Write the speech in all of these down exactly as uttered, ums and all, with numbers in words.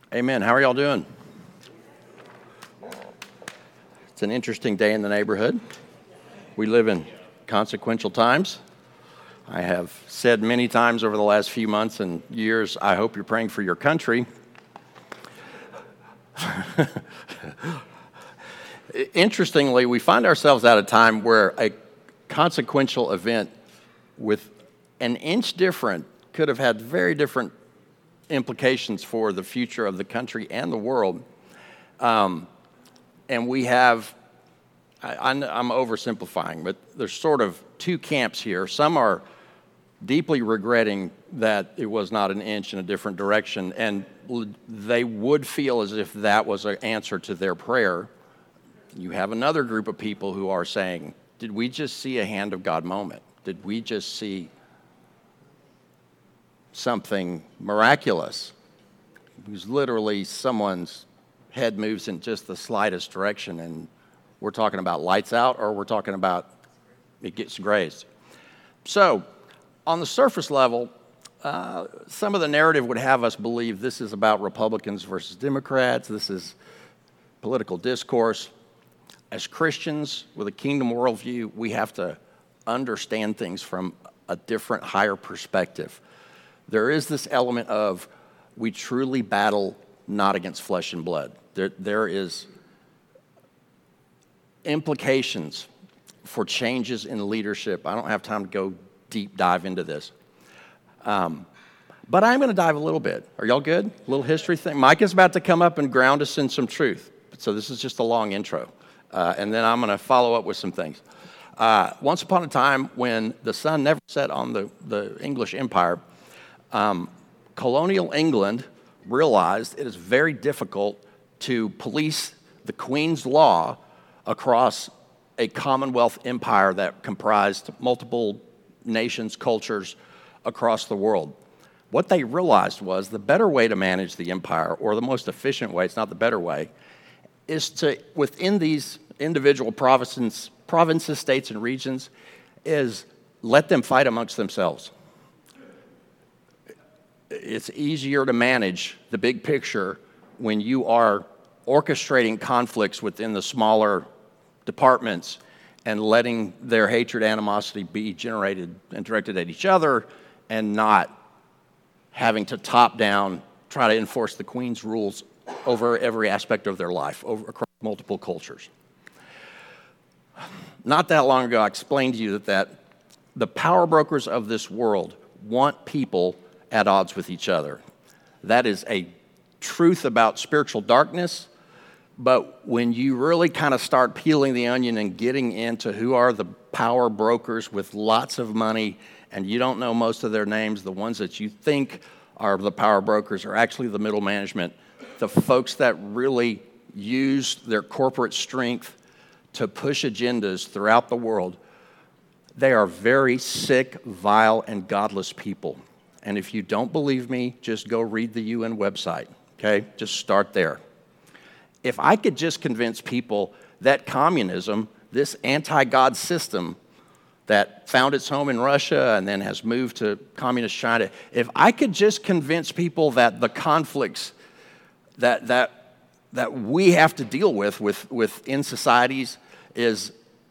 Amen. How are y'all doing? It's an interesting day in the neighborhood. We live in consequential times. I have said many times over the last few months and years, I hope you're praying for your country. Interestingly, we find ourselves at a time where a consequential event with an inch different could have had very different implications for the future of the country and the world. Um, and we have, I, I'm oversimplifying, but there's sort of two camps here. Some are deeply regretting that it was not an inch in a different direction, and they would feel as if that was an answer to their prayer. You have another group of people who are saying, did we just see a hand of God moment? Did we just see something miraculous? Because literally someone's head moves in just the slightest direction, and we're talking about lights out, or we're talking about it gets grazed. So on the surface level, uh, some of the narrative would have us believe this is about Republicans versus Democrats. This is political discourse. As Christians with a kingdom worldview, we have to understand things from a different, higher perspective. There is this element of we truly battle not against flesh and blood. There, there is implications for changes in leadership. I don't have time to go deep dive into this. Um, but I'm going to dive a little bit. Are y'all good? A little history thing. Mike is about to come up and ground us in some truth. So this is just a long intro. Uh, and then I'm going to follow up with some things. Uh, once upon a time when the sun never set on the, the English Empire, Um, colonial England realized it is very difficult to police the Queen's law across a Commonwealth empire that comprised multiple nations, cultures across the world. What they realized was the better way to manage the empire, or the most efficient way, it's not the better way, is to, within these individual provinces, provinces, states, and regions, is let them fight amongst themselves. It's easier to manage the big picture when you are orchestrating conflicts within the smaller departments and letting their hatred, animosity be generated and directed at each other, and not having to top down try to enforce the Queen's rules over every aspect of their life, over across multiple cultures. Not that long ago, I explained to you that, that the power brokers of this world want people at odds with each other. That is a truth about spiritual darkness, but when you really kind of start peeling the onion and getting into who are the power brokers with lots of money, and you don't know most of their names, the ones that you think are the power brokers are actually the middle management, the folks that really use their corporate strength to push agendas throughout the world. They are very sick, vile, and godless people. And if you don't believe me, just go read the U N website, okay? Just start there. If I could just convince people that communism, this anti-God system that found its home in Russia and then has moved to communist China, if I could just convince people that the conflicts that that that we have to deal with, with within societies is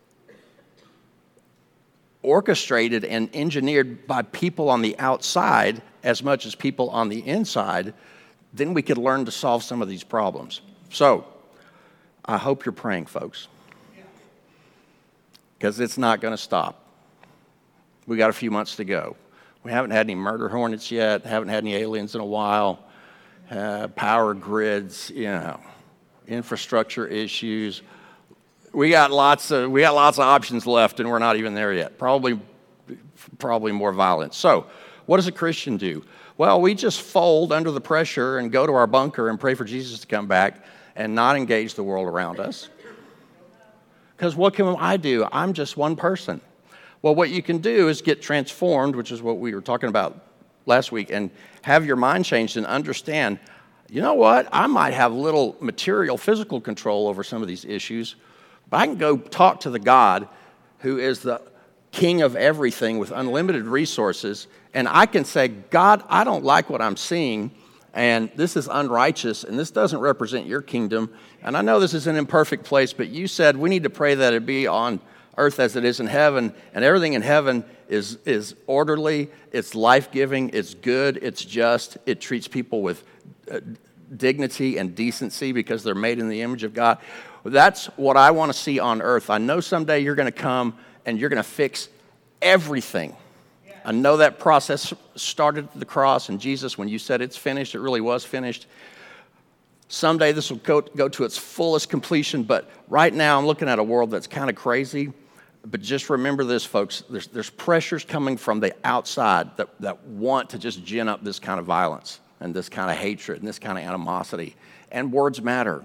orchestrated and engineered by people on the outside as much as people on the inside, then we could learn to solve some of these problems. So, I hope you're praying, folks, because it's not going to stop. We got a few months to go. We haven't had any murder hornets yet, haven't had any aliens in a while, uh, power grids, you know, infrastructure issues. We got lots of we got lots of options left, and we're not even there yet. Probably, probably more violence. So, what does a Christian do? Well, we just fold under the pressure and go to our bunker and pray for Jesus to come back and not engage the world around us. Because what can I do? I'm just one person. Well, what you can do is get transformed, which is what we were talking about last week, and have your mind changed and understand, you know what? I might have little material, physical control over some of these issues, but I can go talk to the God who is the king of everything with unlimited resources, and I can say, God, I don't like what I'm seeing, And this is unrighteous, and this doesn't represent your kingdom. And I know this is an imperfect place, but you said we need to pray that it be on earth as it is in heaven, and everything in heaven is, is orderly, it's life-giving, it's good, it's just, it treats people with uh, dignity and decency because they're made in the image of God. That's what I want to see on earth. I know someday you're going to come and you're going to fix everything. I know that process started at the cross, and Jesus, when you said it's finished, it really was finished. Someday this will go, go to its fullest completion, but right now I'm looking at a world that's kind of crazy. But just remember this, folks, there's, there's pressures coming from the outside that, that want to just gin up this kind of violence and this kind of hatred and this kind of animosity. And words matter.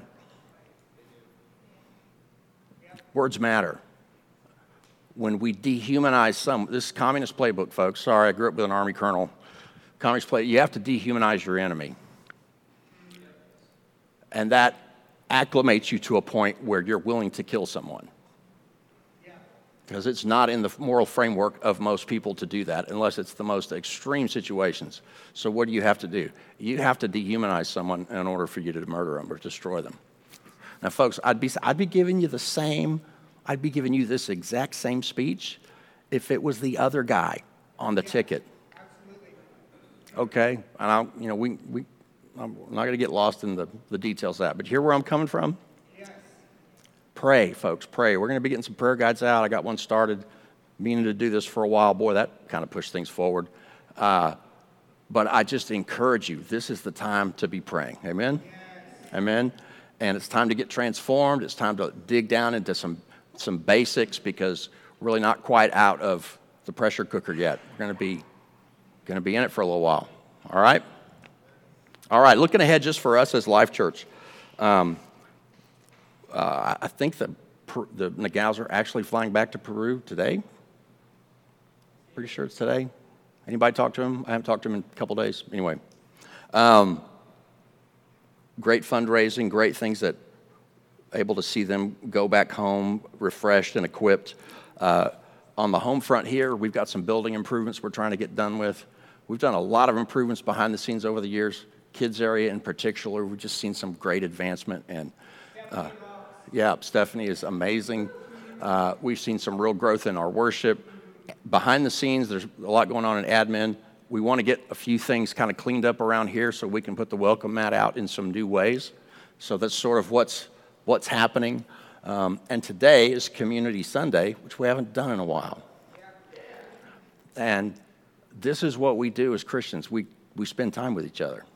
Words matter. When we dehumanize some, this is communist playbook, folks. Sorry, I grew up with an Army colonel. Communist play, you have to dehumanize your enemy. And that acclimates you to a point where you're willing to kill someone. Because it's not in the moral framework of most people to do that unless it's the most extreme situations. So what do you have to do? You have to dehumanize someone in order for you to murder them or destroy them. Now, folks, I'd be, I'd be giving you the same, I'd be giving you this exact same speech if it was the other guy on the ticket. Okay? And I'll, you know, we, we, I'm not going to get lost in the, the details of that. But hear where I'm coming from? Pray, folks, pray. We're going to be getting some prayer guides out. I got one started, meaning to do this for a while. Boy, that kind of pushed things forward. Uh, but I just encourage you, this is the time to be praying. Amen? Yes. Amen? And it's time to get transformed. It's time to dig down into some, some basics because we're really not quite out of the pressure cooker yet. We're going to be going to be in it for a little while. All right? All right, looking ahead just for us as Life Church. Um, Uh, I think the, the Nagals are actually flying back to Peru today. Pretty sure it's today. Anybody talk to him? I haven't talked to him in a couple days. Anyway, um, great fundraising, great things that able to see them go back home refreshed and equipped. Uh, on the home front here, we've got some building improvements we're trying to get done with. We've done a lot of improvements behind the scenes over the years. Kids area in particular, we've just seen some great advancement and uh, Yeah, Stephanie is amazing. Uh, we've seen some real growth in our worship. Behind the scenes, there's a lot going on in admin. We want to get a few things kind of cleaned up around here so we can put the welcome mat out in some new ways. So that's sort of what's what's happening. Um, and today is Community Sunday, which we haven't done in a while. And this is what we do as Christians. We, we spend time with each other.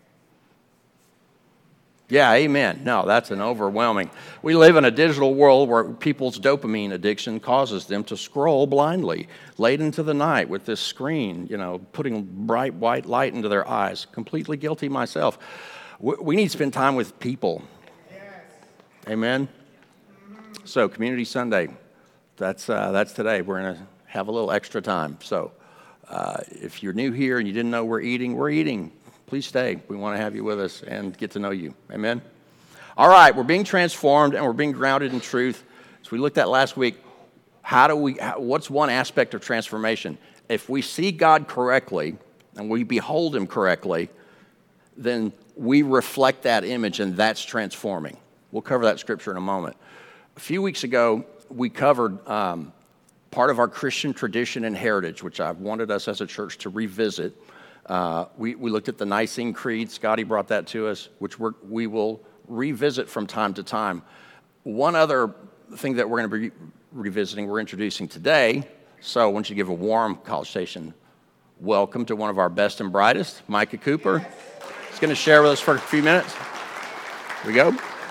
Yeah, amen. No, that's an overwhelming. We live in a digital world where people's dopamine addiction causes them to scroll blindly late into the night with this screen, you know, putting bright white light into their eyes. Completely guilty myself. We need to spend time with people. Yes. Amen. So, Community Sunday, that's uh, that's today. We're going to have a little extra time. So, uh, if you're new here and you didn't know we're eating, we're eating. Please stay. We want to have you with us and get to know you. Amen? All right, we're being transformed and we're being grounded in truth. As we looked at last week, how do we? How, what's one aspect of transformation? If we see God correctly and we behold Him correctly, then we reflect that image and that's transforming. We'll cover that scripture in a moment. A few weeks ago, we covered um, part of our Christian tradition and heritage, which I've wanted us as a church to revisit. Uh, we, we looked at the Nicene Creed. Scotty brought that to us, which we're, we will revisit from time to time. One other thing that we're going to be revisiting, we're introducing today. So I want you to give a warm College Station welcome to one of our best and brightest, Micah Cooper. He's going to share with us for a few minutes. Here we go.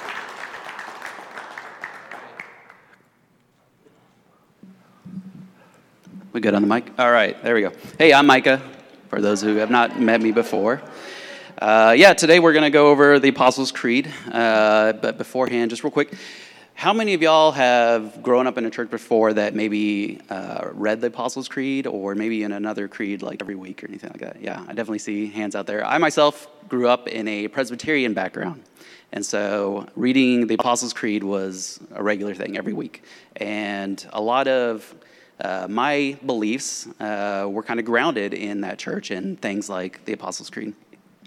We good on the mic? All right, there we go. Hey, I'm Micah. For those who have not met me before. Uh, yeah, today we're going to go over the Apostles' Creed. Uh, but beforehand, just real quick, how many of y'all have grown up in a church before that maybe uh, read the Apostles' Creed or maybe in another creed like every week or anything like that? Yeah, I definitely see hands out there. I myself grew up in a Presbyterian background. And so reading the Apostles' Creed was a regular thing every week. And a lot of Uh, my beliefs uh, were kind of grounded in that church and things like the Apostles' Creed.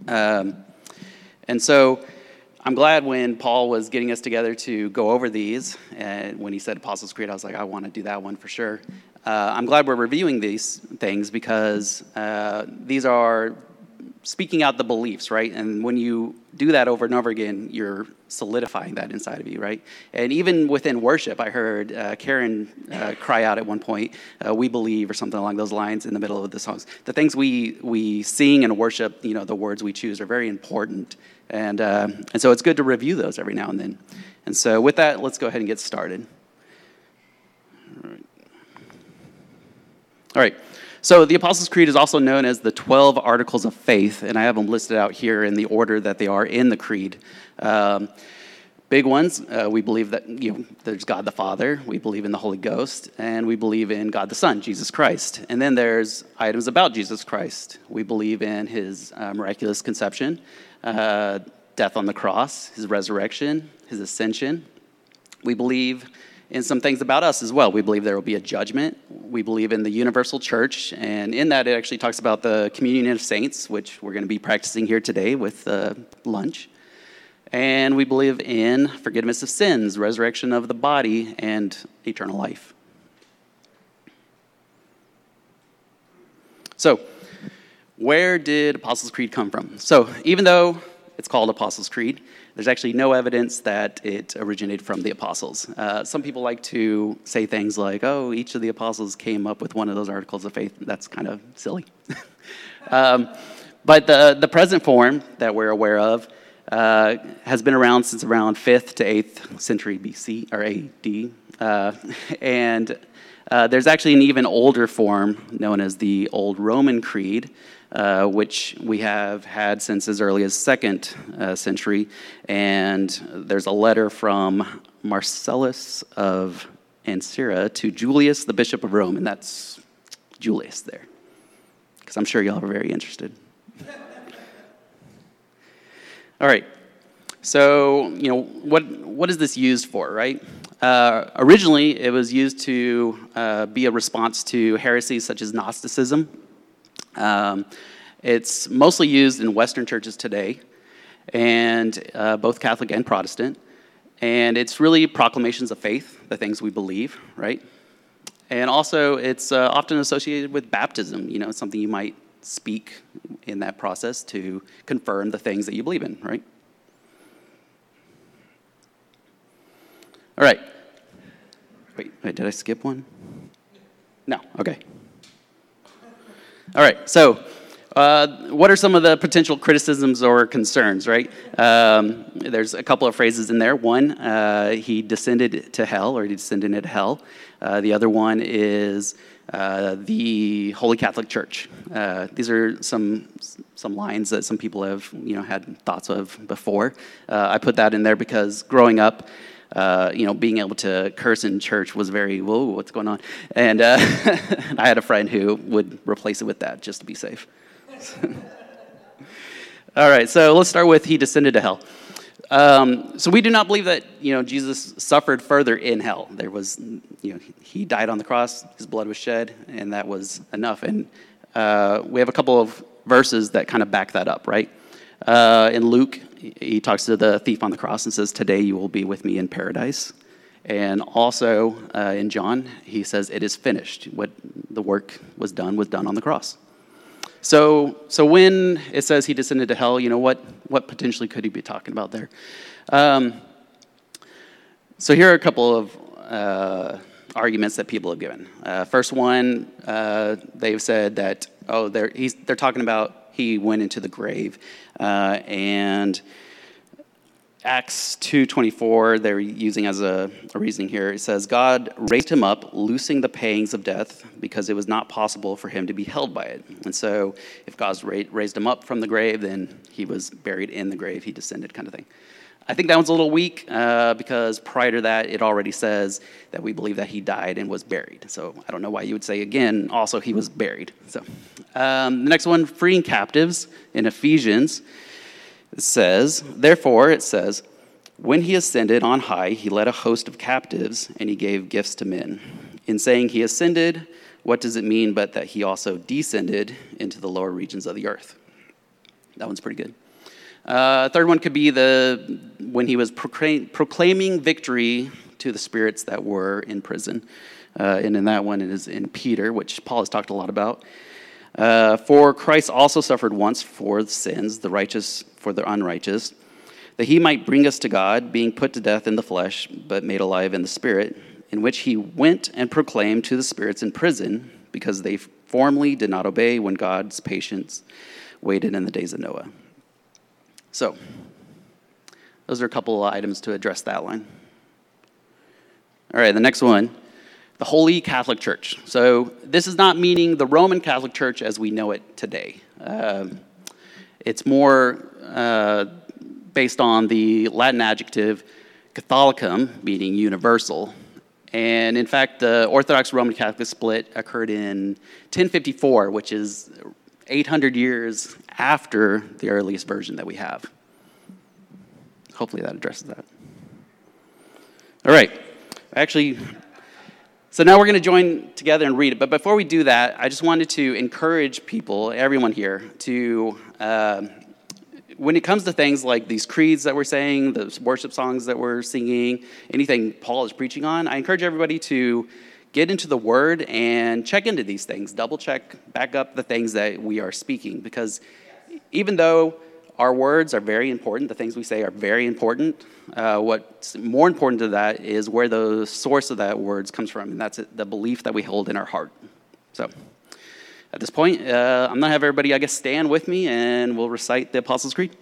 Um, and so I'm glad when Paul was getting us together to go over these, and when he said Apostles' Creed, I was like, I want to do that one for sure. Uh, I'm glad we're reviewing these things because uh, these are speaking out the beliefs, right? And when you do that over and over again, you're solidifying that inside of you, right? And even within worship, I heard uh, Karen uh, cry out at one point, uh, "We believe," or something along those lines in the middle of the songs. The things we we sing and worship, you know, the words we choose are very important. And uh, and so it's good to review those every now and then. And so with that, let's go ahead and get started. All right. All right. So the Apostles' Creed is also known as the twelve Articles of Faith, and I have them listed out here in the order that they are in the Creed. Um, big ones, uh, we believe that you know, there's God the Father, we believe in the Holy Ghost, and we believe in God the Son, Jesus Christ. And then there's items about Jesus Christ. We believe in his uh, miraculous conception, uh, death on the cross, his resurrection, his ascension. We believe in some things about us as well. We believe there will be a judgment. We believe in the universal church, and in that it actually talks about the communion of saints, which we're going to be practicing here today with uh, lunch. And we believe in forgiveness of sins, resurrection of the body, and eternal life. So, where did Apostles' Creed come from? So, even though it's called Apostles' Creed, there's actually no evidence that it originated from the apostles. Uh, some people like to say things like, oh, each of the apostles came up with one of those articles of faith. That's kind of silly. um, but the, the present form that we're aware of uh, has been around since around fifth to eighth century B C, or A D. Uh, and uh, there's actually an even older form known as the Old Roman Creed, Uh, which we have had since as early as second uh, century. And there's a letter from Marcellus of Ancyra to Julius, the Bishop of Rome, and that's Julius there, because I'm sure y'all are very interested. All right, so, you know, what what is this used for, right? Uh, originally, it was used to uh, be a response to heresies such as Gnosticism. Um, it's mostly used in Western churches today, and uh, both Catholic and Protestant. And it's really proclamations of faith, the things we believe, right? And also, it's uh, often associated with baptism. You know, it's something you might speak in that process to confirm the things that you believe in, right? All right. Wait, wait, did I skip one? No, okay. All right, so uh, what are some of the potential criticisms or concerns, right? Um, there's a couple of phrases in there. One, uh, he descended to hell, or he descended into hell. Uh, the other one is uh, the Holy Catholic Church. Uh, these are some some lines that some people have, you know, had thoughts of before. Uh, I put that in there because growing up, Uh, you know, being able to curse in church was very, whoa, what's going on? And uh, I had a friend who would replace it with that just to be safe. All right, so let's start with he descended to hell. Um, so we do not believe that, you know, Jesus suffered further in hell. There was, you know, he died on the cross, his blood was shed, and that was enough. And uh, we have a couple of verses that kind of back that up, right? Uh, in Luke, he talks to the thief on the cross and says, today you will be with me in paradise. And also uh, in John, he says, it is finished. What the work was done was done on the cross. So so when it says he descended to hell, you know, what, what potentially could he be talking about there? Um, so here are a couple of uh, arguments that people have given. Uh, first one, uh, they've said that, oh, they're, he's, they're talking about he went into the grave. Uh, and Acts two twenty-four, they're using as a, a reasoning here. It says, God raised him up, loosing the pangs of death, because it was not possible for him to be held by it. And so if God raised him up from the grave, then he was buried in the grave. He descended, kind of thing. I think that one's a little weak uh, because prior to that, it already says that we believe that he died and was buried. So I don't know why you would say again, also he was buried. So um, the next one, freeing captives in Ephesians, it says, therefore, it says, when he ascended on high, he led a host of captives and he gave gifts to men. In saying he ascended, what does it mean but that he also descended into the lower regions of the earth? That one's pretty good. Uh, third one could be the when he was proclaim, proclaiming victory to the spirits that were in prison. Uh, and in that one, it is in Peter, which Paul has talked a lot about. Uh, for Christ also suffered once for the sins, the righteous for the unrighteous, that he might bring us to God, being put to death in the flesh, but made alive in the spirit, in which he went and proclaimed to the spirits in prison, because they formerly did not obey when God's patience waited in the days of Noah. So, those are a couple of items to address that line. All right, the next one, the Holy Catholic Church. So this is not meaning the Roman Catholic Church as we know it today. Um, it's more uh, based on the Latin adjective Catholicum, meaning universal. And in fact, the Orthodox Roman Catholic split occurred in ten fifty-four, which is eight hundred years after the earliest version that we have. Hopefully that addresses that. All right. Actually, so now we're going to join together and read it. But before we do that, I just wanted to encourage people, everyone here, to, uh, when it comes to things like these creeds that we're saying, the worship songs that we're singing, anything Paul is preaching on, I encourage everybody to get into the Word and check into these things. Double check, back up the things that we are speaking. Because even though our words are very important, the things we say are very important, uh, what's more important to that is where the source of that words comes from, and that's the belief that we hold in our heart. So at this point, uh, I'm going to have everybody, I guess, stand with me, and we'll recite the Apostles' Creed.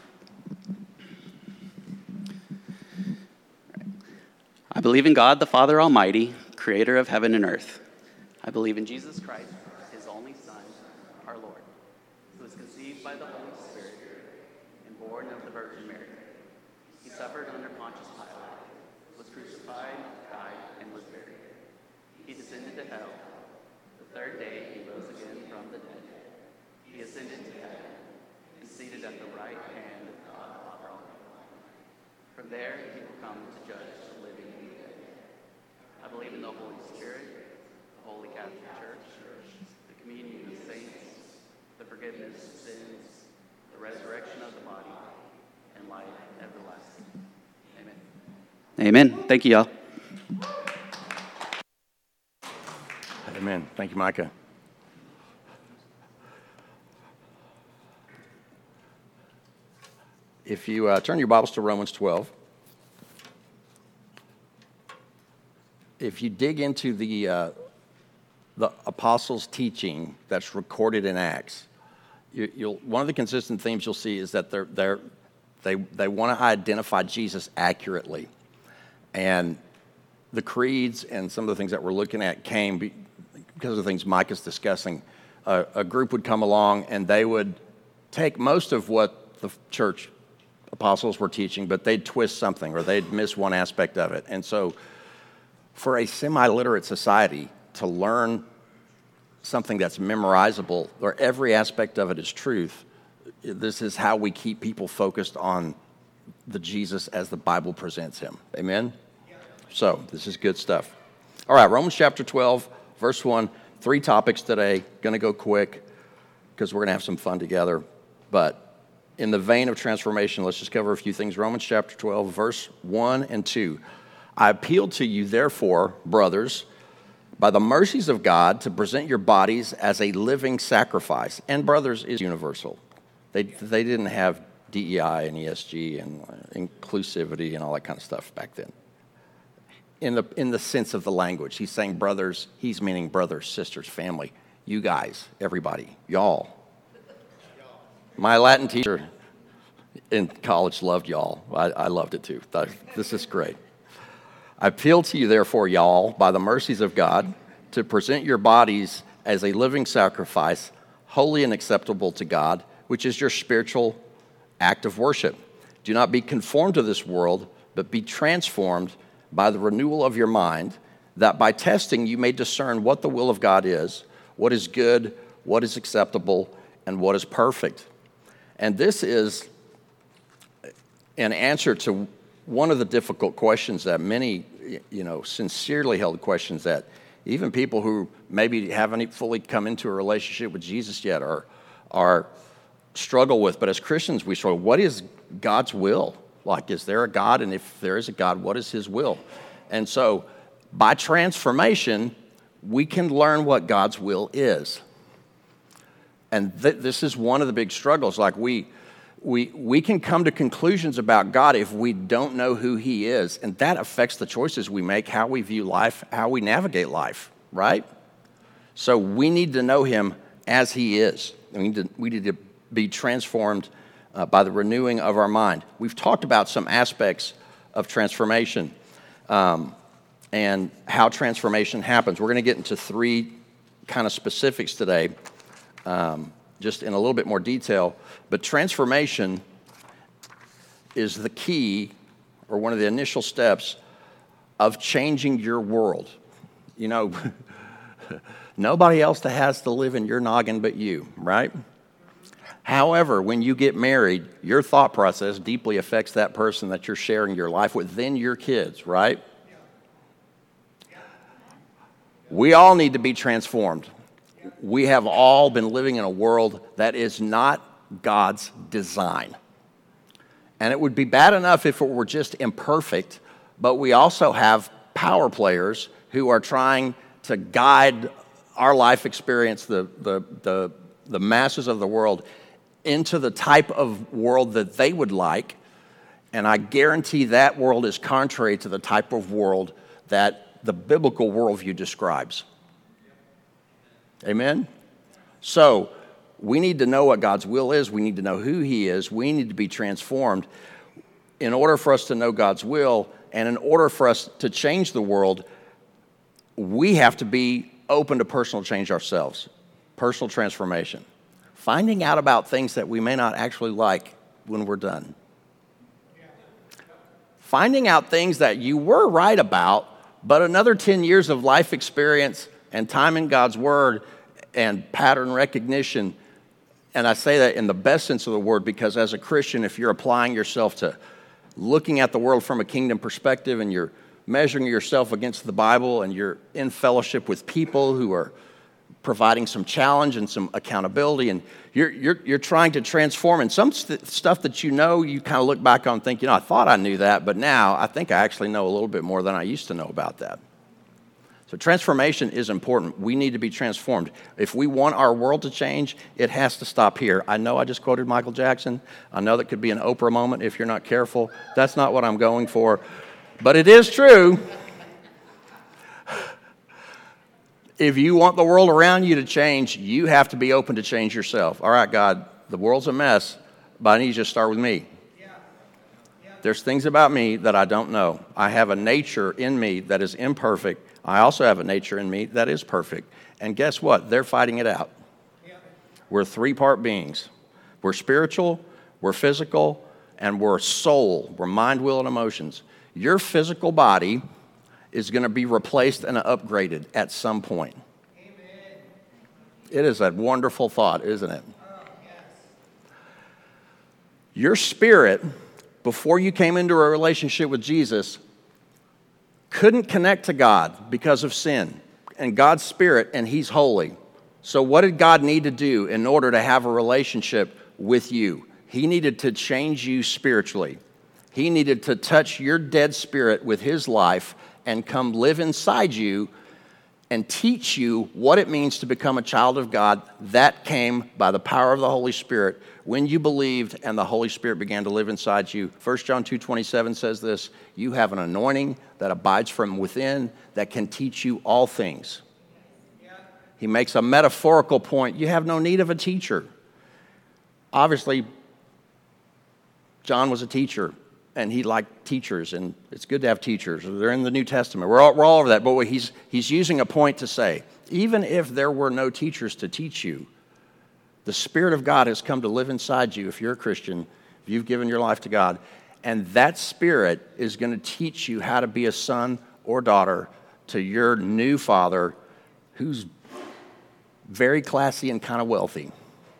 I believe in God, the Father Almighty, creator of heaven and earth. I believe in Jesus Christ, his only Son, our Lord, who was conceived by the Holy Spirit and born of the Virgin Mary. He suffered under Pontius Pilate, was crucified, died, and was buried. He descended to hell. The third day he rose again from the dead. He ascended to heaven and seated at the right hand of God the Father Almighty. From there he will come to judge the living and the dead. I believe in the Holy Spirit, the Holy Catholic Church, the communion of saints, the forgiveness of sins, the resurrection of the body, and life everlasting. Amen. Amen. Thank you, y'all. Amen. Thank you, Micah. If you uh, turn your Bibles to Romans twelve, if you dig into the uh, the apostles' teaching that's recorded in Acts, you, you'll one of the consistent themes you'll see is that they're they're they they want to identify Jesus accurately, and the creeds and some of the things that we're looking at came be, because of the things Mike is discussing. Uh, a group would come along and they would take most of what the church apostles were teaching, but they'd twist something or they'd miss one aspect of it, and so for a semi-literate society to learn something that's memorizable, where every aspect of it is truth, this is how we keep people focused on the Jesus as the Bible presents him. Amen? So, this is good stuff. All right, Romans chapter twelve, verse one, three topics today. Going to go quick because we're going to have some fun together. But in the vein of transformation, let's just cover a few things. Romans chapter twelve, verse one and two. I appeal to you, therefore, brothers, by the mercies of God, to present your bodies as a living sacrifice. And brothers is universal. They they didn't have D E I and E S G and inclusivity and all that kind of stuff back then. In the in the sense of the language, he's saying brothers, he's meaning brothers, sisters, family, you guys, everybody, y'all. My Latin teacher in college loved y'all. I, I loved it too. This is great. I appeal to you, therefore, y'all, by the mercies of God, to present your bodies as a living sacrifice, holy and acceptable to God, which is your spiritual act of worship. Do not be conformed to this world, but be transformed by the renewal of your mind, that by testing you may discern what the will of God is, what is good, what is acceptable, and what is perfect. And this is an answer to one of the difficult questions that many, you know, sincerely held questions that even people who maybe haven't fully come into a relationship with Jesus yet are, are struggle with. But as Christians, we struggle. What is God's will? Like, is there a God? And if there is a God, what is his will? And so by transformation, we can learn what God's will is. And th- this is one of the big struggles. Like we, we, we can come to conclusions about God if we don't know who he is. And that affects the choices we make, how we view life, how we navigate life, right? So we need to know him as he is. We need to, we need to be transformed uh, by the renewing of our mind. We've talked about some aspects of transformation um, and how transformation happens. We're going to get into three kind of specifics today, um, just in a little bit more detail. But transformation is the key, or one of the initial steps, of changing your world. You know, nobody else that has to live in your noggin but you, right? However, when you get married, your thought process deeply affects that person that you're sharing your life with, then your kids, right? We all need to be transformed. We have all been living in a world that is not God's design. And it would be bad enough if it were just imperfect, but we also have power players who are trying to guide our life experience, the, the, the, the masses of the world, into the type of world that they would like. And I guarantee that world is contrary to the type of world that the biblical worldview describes. Amen? So we need to know what God's will is. We need to know who he is. We need to be transformed. In order for us to know God's will, and in order for us to change the world, we have to be open to personal change ourselves, personal transformation, finding out about things that we may not actually like when we're done, finding out things that you were right about, but another ten years of life experience and time in God's word and pattern recognition. And I say that in the best sense of the word, because as a Christian, if you're applying yourself to looking at the world from a kingdom perspective, and you're measuring yourself against the Bible, and you're in fellowship with people who are providing some challenge and some accountability, and you're you're, you're trying to transform, and some st- stuff that you know, you kind of look back on and think, you know, I thought I knew that, but now I think I actually know a little bit more than I used to know about that. So transformation is important. We need to be transformed. If we want our world to change, it has to stop here. I know I just quoted Michael Jackson. I know that could be an Oprah moment if you're not careful. That's not what I'm going for. But it is true. If you want the world around you to change, you have to be open to change yourself. All right, God, the world's a mess, but I need you to start with me. There's things about me that I don't know. I have a nature in me that is imperfect. I also have a nature in me that is perfect. And guess what? They're fighting it out. We're three-part beings. We're spiritual, we're physical, and we're soul. We're mind, will, and emotions. Your physical body is going to be replaced and upgraded at some point. Amen. It is a wonderful thought, isn't it? Oh, yes. Your spirit, before you came into a relationship with Jesus, couldn't connect to God because of sin. And God's spirit, and he's holy. So what did God need to do in order to have a relationship with you? He needed to change you spiritually. He needed to touch your dead spirit with his life and come live inside you and teach you what it means to become a child of God. That came by the power of the Holy Spirit when you believed and the Holy Spirit began to live inside you. First John two twenty-seven says this: you have an anointing that abides from within that can teach you all things. He makes a metaphorical point. You have no need of a teacher. Obviously, John was a teacher, and he liked teachers, and it's good to have teachers. They're in the New Testament. We're all, we're all over that. But what he's, he's using a point to say, even if there were no teachers to teach you, the Spirit of God has come to live inside you if you're a Christian, if you've given your life to God. And that Spirit is going to teach you how to be a son or daughter to your new father, who's very classy and kind of wealthy,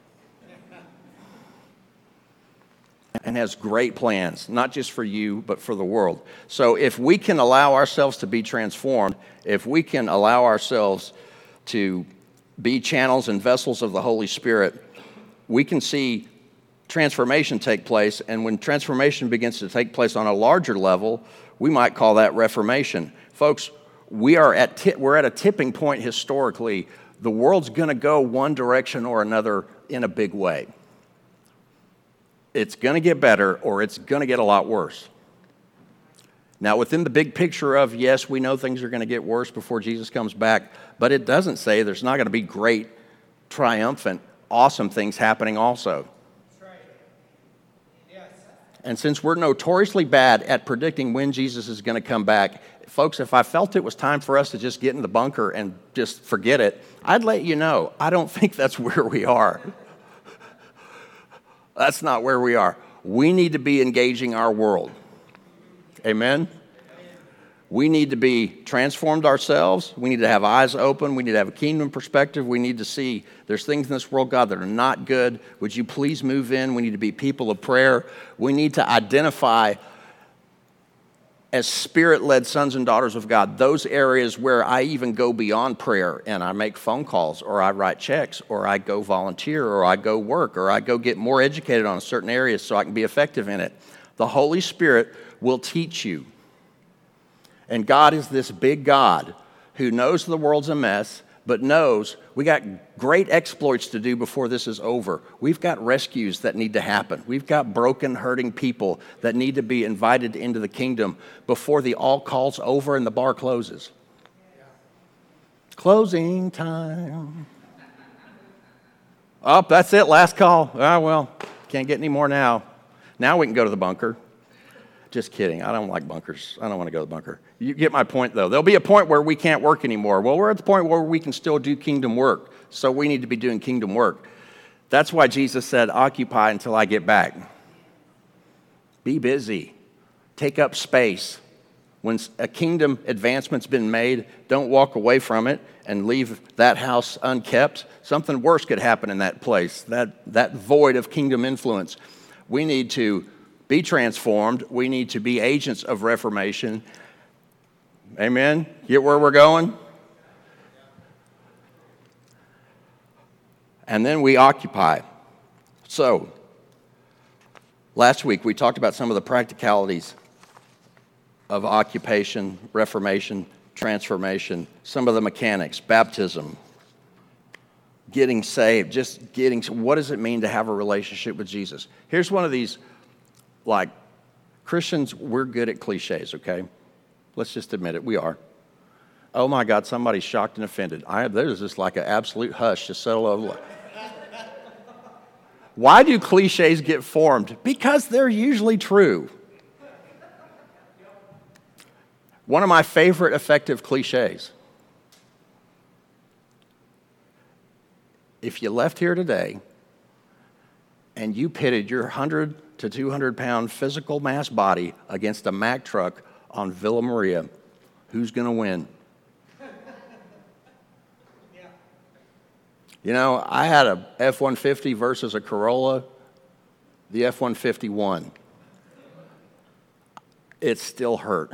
and has great plans, not just for you, but for the world. So if we can allow ourselves to be transformed, if we can allow ourselves to be channels and vessels of the Holy Spirit, we can see transformation take place, and when transformation begins to take place on a larger level, we might call that reformation. Folks, we are at t- we're at a tipping point historically. The world's going to go one direction or another in a big way. It's going to get better or it's going to get a lot worse. Now, within the big picture of, yes, we know things are going to get worse before Jesus comes back, but it doesn't say there's not going to be great, triumphant, awesome things happening also. That's right. Yes. And since we're notoriously bad at predicting when Jesus is going to come back, folks, if I felt it was time for us to just get in the bunker and just forget it, I'd let you know. I don't think that's where we are. That's not where we are. We need to be engaging our world. Amen? We need to be transformed ourselves. We need to have eyes open. We need to have a kingdom perspective. We need to see there's things in this world, God, that are not good. Would you please move in? We need to be people of prayer. We need to identify as spirit-led sons and daughters of God, those areas where I even go beyond prayer and I make phone calls or I write checks or I go volunteer or I go work or I go get more educated on a certain area so I can be effective in it. The Holy Spirit will teach you. And God is this big God who knows the world's a mess, but knows we got great exploits to do before this is over. We've got rescues that need to happen. We've got broken, hurting people that need to be invited into the kingdom before the all call's over and the bar closes. Yeah. Closing time. Oh, that's it, last call. Ah, well, can't get any more now. Now we can go to the bunker. Just kidding. I don't like bunkers. I don't want to go to the bunker. You get my point, though. There'll be a point where we can't work anymore. Well, we're at the point where we can still do kingdom work, so we need to be doing kingdom work. That's why Jesus said, occupy until I get back. Be busy. Take up space. When a kingdom advancement's been made, don't walk away from it and leave that house unkept. Something worse could happen in that place, that, that void of kingdom influence. We need to be transformed. We need to be agents of reformation. Amen? Get where we're going? And then we occupy. So, last week we talked about some of the practicalities of occupation, reformation, transformation, some of the mechanics, baptism, getting saved, just getting, what does it mean to have a relationship with Jesus? Here's one of these, like, Christians, we're good at cliches, okay? Let's just admit it, we are. Oh my God, somebody's shocked and offended. I, there's just like an absolute hush to settle over. Why do cliches get formed? Because they're usually true. One of my favorite effective cliches. If you left here today and you pitted your one hundred to two hundred pound physical mass body against a Mack truck on Villa Maria, who's going to win? You know, I had a F one fifty versus a Corolla. The F one fifty won. It still hurt.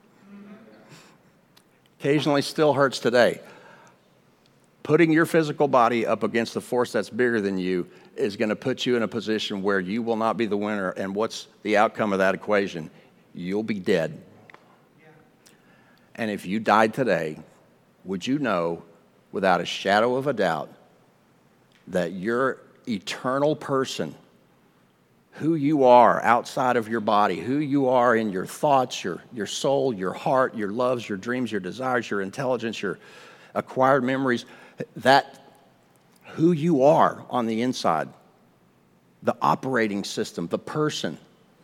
Occasionally still hurts today. Putting your physical body up against the force that's bigger than you is going to put you in a position where you will not be the winner. And what's the outcome of that equation? You'll be dead. Yeah. And if you died today, would you know without a shadow of a doubt that your eternal person, who you are outside of your body, who you are in your thoughts, your, your soul, your heart, your loves, your dreams, your desires, your intelligence, your acquired memories, that who you are on the inside, the operating system, the person.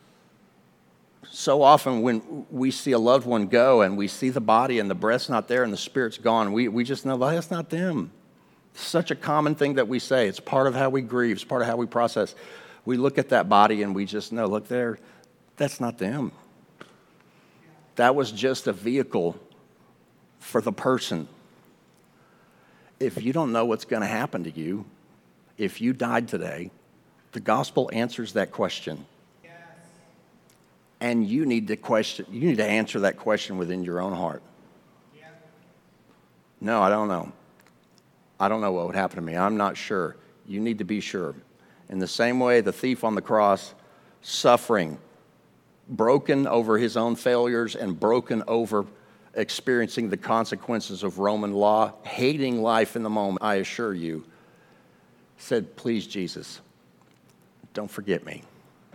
So often when we see a loved one go and we see the body and the breath's not there and the spirit's gone, we, we just know, well, that's not them. Such a common thing that we say. It's part of how we grieve. It's part of how we process. We look at that body and we just know, look there, that's not them. That was just a vehicle for the person. If you don't know what's going to happen to you, if you died today, the gospel answers that question. Yes. And you need to question, you need to answer that question within your own heart. Yeah. No, I don't know. I don't know what would happen to me. I'm not sure. You need to be sure. In the same way, the thief on the cross, suffering, broken over his own failures and broken over experiencing the consequences of Roman law, hating life in the moment, I assure you, said, please, Jesus, don't forget me.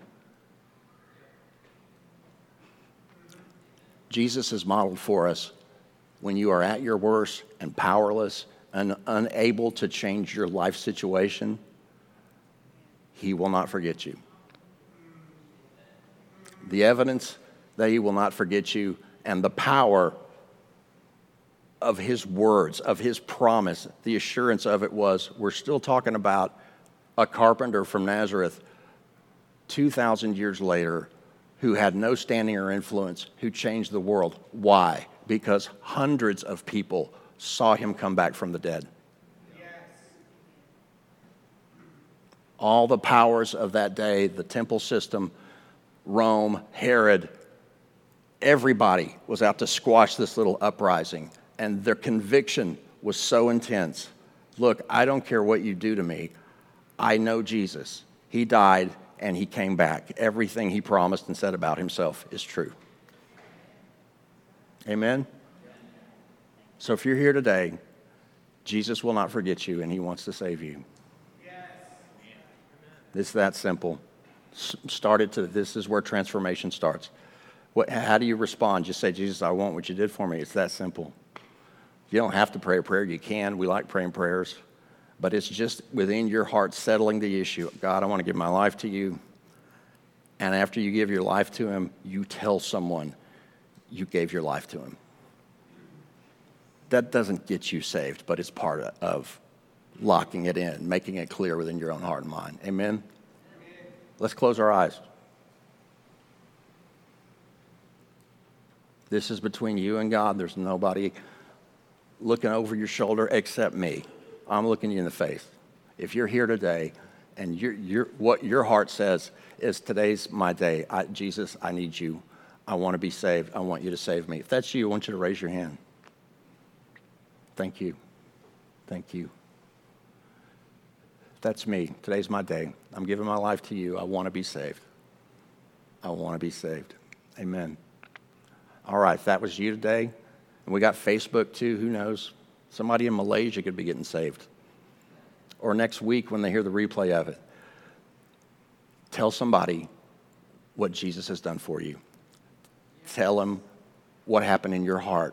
Jesus has modeled for us when you are at your worst and powerless and unable to change your life situation, he will not forget you. The evidence that he will not forget you and the power of his words, of his promise, the assurance of it was, we're still talking about a carpenter from Nazareth two thousand years later who had no standing or influence, who changed the world. Why? Because hundreds of people saw him come back from the dead. Yes. All the powers of that day, the temple system, Rome, Herod, everybody was out to squash this little uprising. And their conviction was so intense. Look, I don't care what you do to me. I know Jesus. He died and he came back. Everything he promised and said about himself is true. Amen? So if you're here today, Jesus will not forget you and he wants to save you. Yes. It's that simple. Started to, this is where transformation starts. What, how do you respond? Just say, Jesus, I want what you did for me. It's that simple. You don't have to pray a prayer. You can. We like praying prayers. But it's just within your heart settling the issue. God, I want to give my life to you. And after you give your life to him, you tell someone you gave your life to him. That doesn't get you saved, but it's part of locking it in, making it clear within your own heart and mind. Amen? Amen. Let's close our eyes. This is between you and God. There's nobody looking over your shoulder except me. I'm looking you in the face. If you're here today and you're, you're, what your heart says is, today's my day. I, Jesus, I need you. I want to be saved. I want you to save me. If that's you, I want you to raise your hand. Thank you. Thank you. That's me. Today's my day. I'm giving my life to you. I want to be saved. I want to be saved. Amen. All right, if that was you today, and we got Facebook too, who knows? Somebody in Malaysia could be getting saved. Or next week when they hear the replay of it. Tell somebody what Jesus has done for you. Tell them what happened in your heart.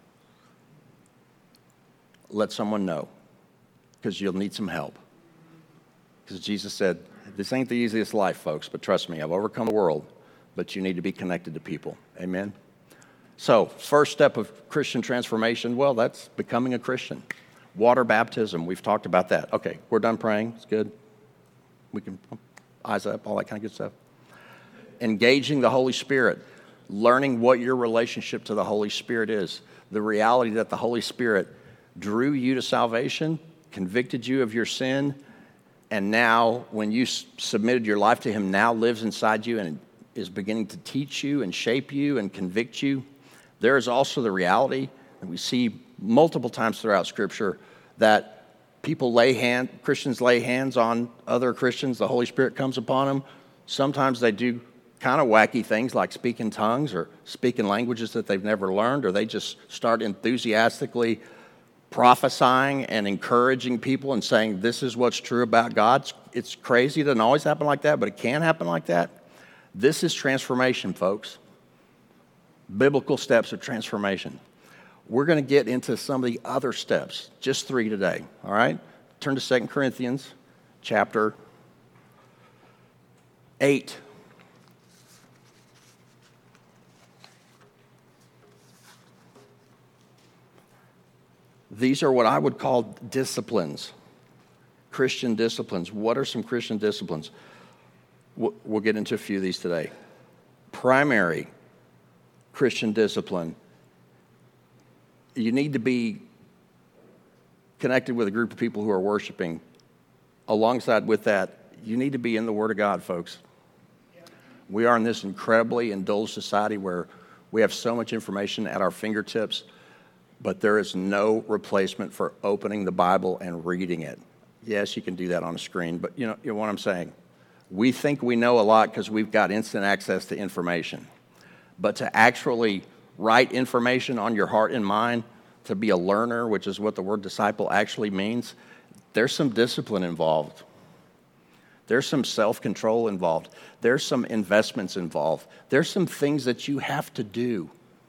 Let someone know, because you'll need some help. Because Jesus said, this ain't the easiest life, folks, but trust me, I've overcome the world, but you need to be connected to people. Amen? So, first step of Christian transformation, well, that's becoming a Christian. Water baptism, we've talked about that. Okay, we're done praying. It's good. We can, eyes up, all that kind of good stuff. Engaging the Holy Spirit, learning what your relationship to the Holy Spirit is. The reality that the Holy Spirit drew you to salvation, convicted you of your sin, and now when you submitted your life to him, now lives inside you and is beginning to teach you and shape you and convict you. There is also the reality that we see multiple times throughout Scripture that people lay hand, Christians lay hands on other Christians, the Holy Spirit comes upon them. Sometimes they do kind of wacky things like speak in tongues or speak in languages that they've never learned, or they just start enthusiastically prophesying and encouraging people and saying this is what's true about God. It's crazy. It doesn't always happen like that, but it can happen like that. This is transformation, folks. Biblical steps of transformation. We're going to get into some of the other steps, just three today, all right? Turn to Second Corinthians chapter eight. These are what I would call disciplines, Christian disciplines. What are some Christian disciplines? We'll get into a few of these today. Primary Christian discipline. You need to be connected with a group of people who are worshiping. Alongside with that, you need to be in the Word of God, folks. We are in this incredibly indulged society where we have so much information at our fingertips, but there is no replacement for opening the Bible and reading it. Yes, you can do that on a screen, but you know, you know what I'm saying? We think we know a lot because we've got instant access to information. But to actually write information on your heart and mind, to be a learner, which is what the word disciple actually means, there's some discipline involved. There's some self-control involved. There's some investments involved. There's some things that you have to do.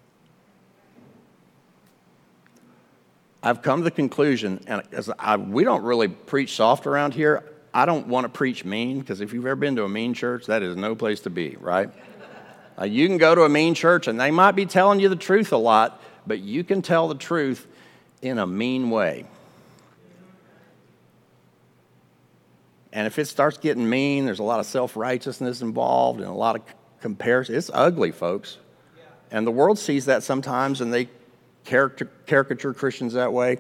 I've come to the conclusion, and as I, we don't really preach soft around here, I don't want to preach mean, because if you've ever been to a mean church, that is no place to be, right? Uh, you can go to a mean church, and they might be telling you the truth a lot, but you can tell the truth in a mean way. And if it starts getting mean, there's a lot of self-righteousness involved and a lot of comparison. It's ugly, folks. And the world sees that sometimes, and they caricature, caricature Christians that way.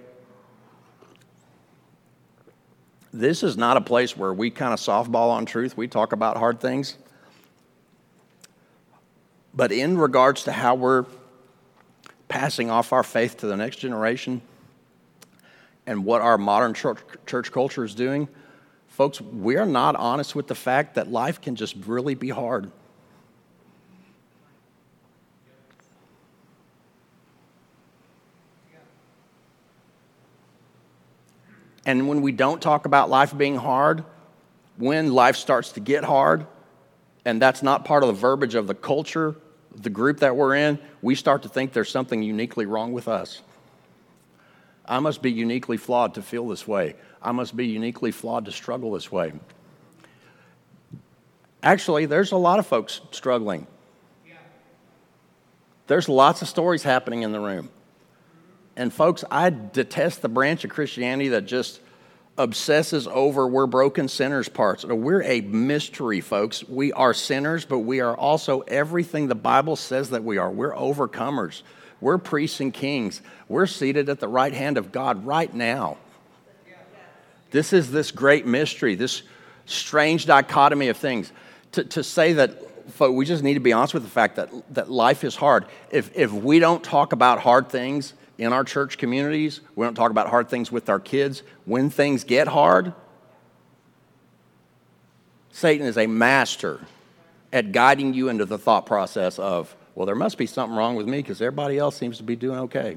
This is not a place where we kind of softball on truth. We talk about hard things. But in regards to how we're passing off our faith to the next generation and what our modern church, church culture is doing, folks, we're not honest with the fact that life can just really be hard. And when we don't talk about life being hard, when life starts to get hard, and that's not part of the verbiage of the culture, the group that we're in, we start to think there's something uniquely wrong with us. I must be uniquely flawed to feel this way. I must be uniquely flawed to struggle this way. Actually, there's a lot of folks struggling. There's lots of stories happening in the room. And folks, I detest the branch of Christianity that just obsesses over we're broken sinners parts. We're a mystery, folks. We are sinners, but we are also everything the Bible says that we are. We're overcomers. We're priests and kings. We're seated at the right hand of God right now. This is this great mystery, this strange dichotomy of things. To, to say that, folks, we just need to be honest with the fact that, that life is hard. If, if we don't talk about hard things in our church communities, we don't talk about hard things with our kids, when things get hard, Satan is a master at guiding you into the thought process of, well, there must be something wrong with me because everybody else seems to be doing okay.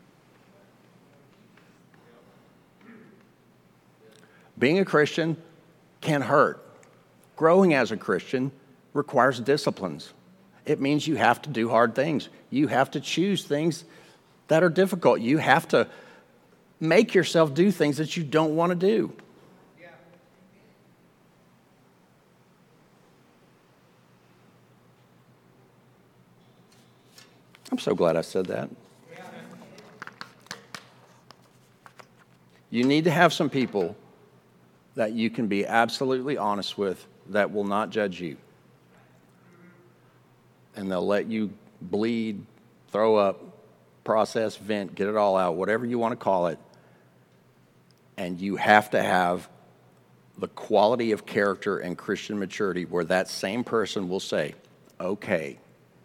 Being a Christian can hurt. Growing as a Christian requires disciplines. It means you have to do hard things. You have to choose things that are difficult. You have to make yourself do things that you don't want to do. I'm so glad I said that. You need to have some people that you can be absolutely honest with that will not judge you. And they'll let you bleed, throw up, process, vent, get it all out, whatever you want to call it. And you have to have the quality of character and Christian maturity where that same person will say, okay,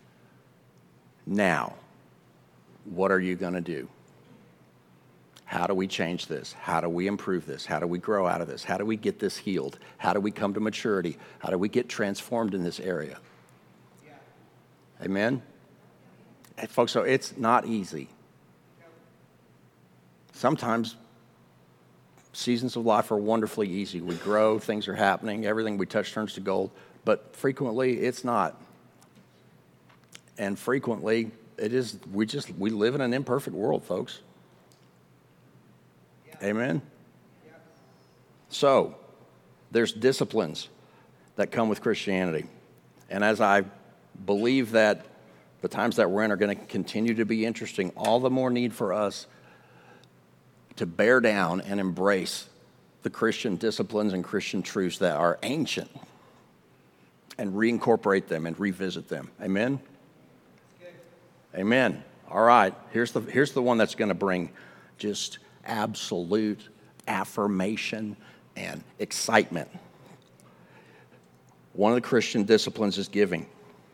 now, what are you going to do? How do we change this? How do we improve this? How do we grow out of this? How do we get this healed? How do we come to maturity? How do we get transformed in this area? Yeah. Amen? And folks, so it's not easy. Sometimes seasons of life are wonderfully easy. We grow, things are happening, everything we touch turns to gold. But frequently, it's not. And frequently, it is, we just, we live in an imperfect world, folks. Yeah. Amen? Yeah. So, there's disciplines that come with Christianity. And as I believe that the times that we're in are going to continue to be interesting, all the more need for us to bear down and embrace the Christian disciplines and Christian truths that are ancient and reincorporate them and revisit them. Amen? Amen. All right. Here's the, here's the one that's going to bring just absolute affirmation and excitement. One of the Christian disciplines is giving.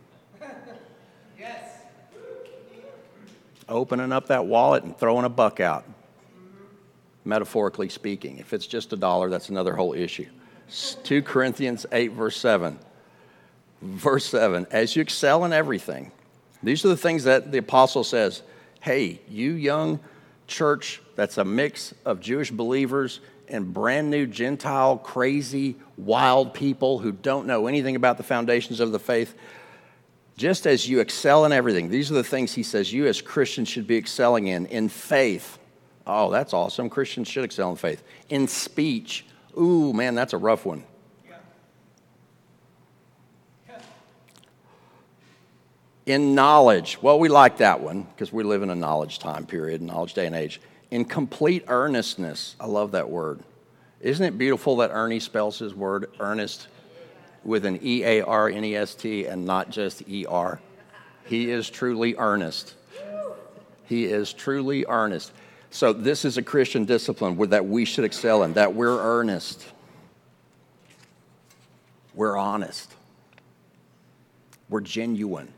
Yes. Opening up that wallet and throwing a buck out. metaphorically speaking. If it's just a dollar, that's another whole issue. Second Corinthians eight, verse seven. Verse seven, as you excel in everything, these are the things that the apostle says, hey, you young church that's a mix of Jewish believers and brand new Gentile, crazy, wild people who don't know anything about the foundations of the faith, just as you excel in everything, these are the things he says you as Christians should be excelling in. In faith, oh, that's awesome. Christians should excel in faith. In speech, ooh, man, that's a rough one. In knowledge, well, we like that one because we live in a knowledge time period, knowledge day and age. In complete earnestness, I love that word. Isn't it beautiful that Ernie spells his word earnest with an E A R N E S T and not just E R? He is truly earnest. He is truly earnest. So this is a Christian discipline that we should excel in, that we're earnest. We're honest. We're genuine.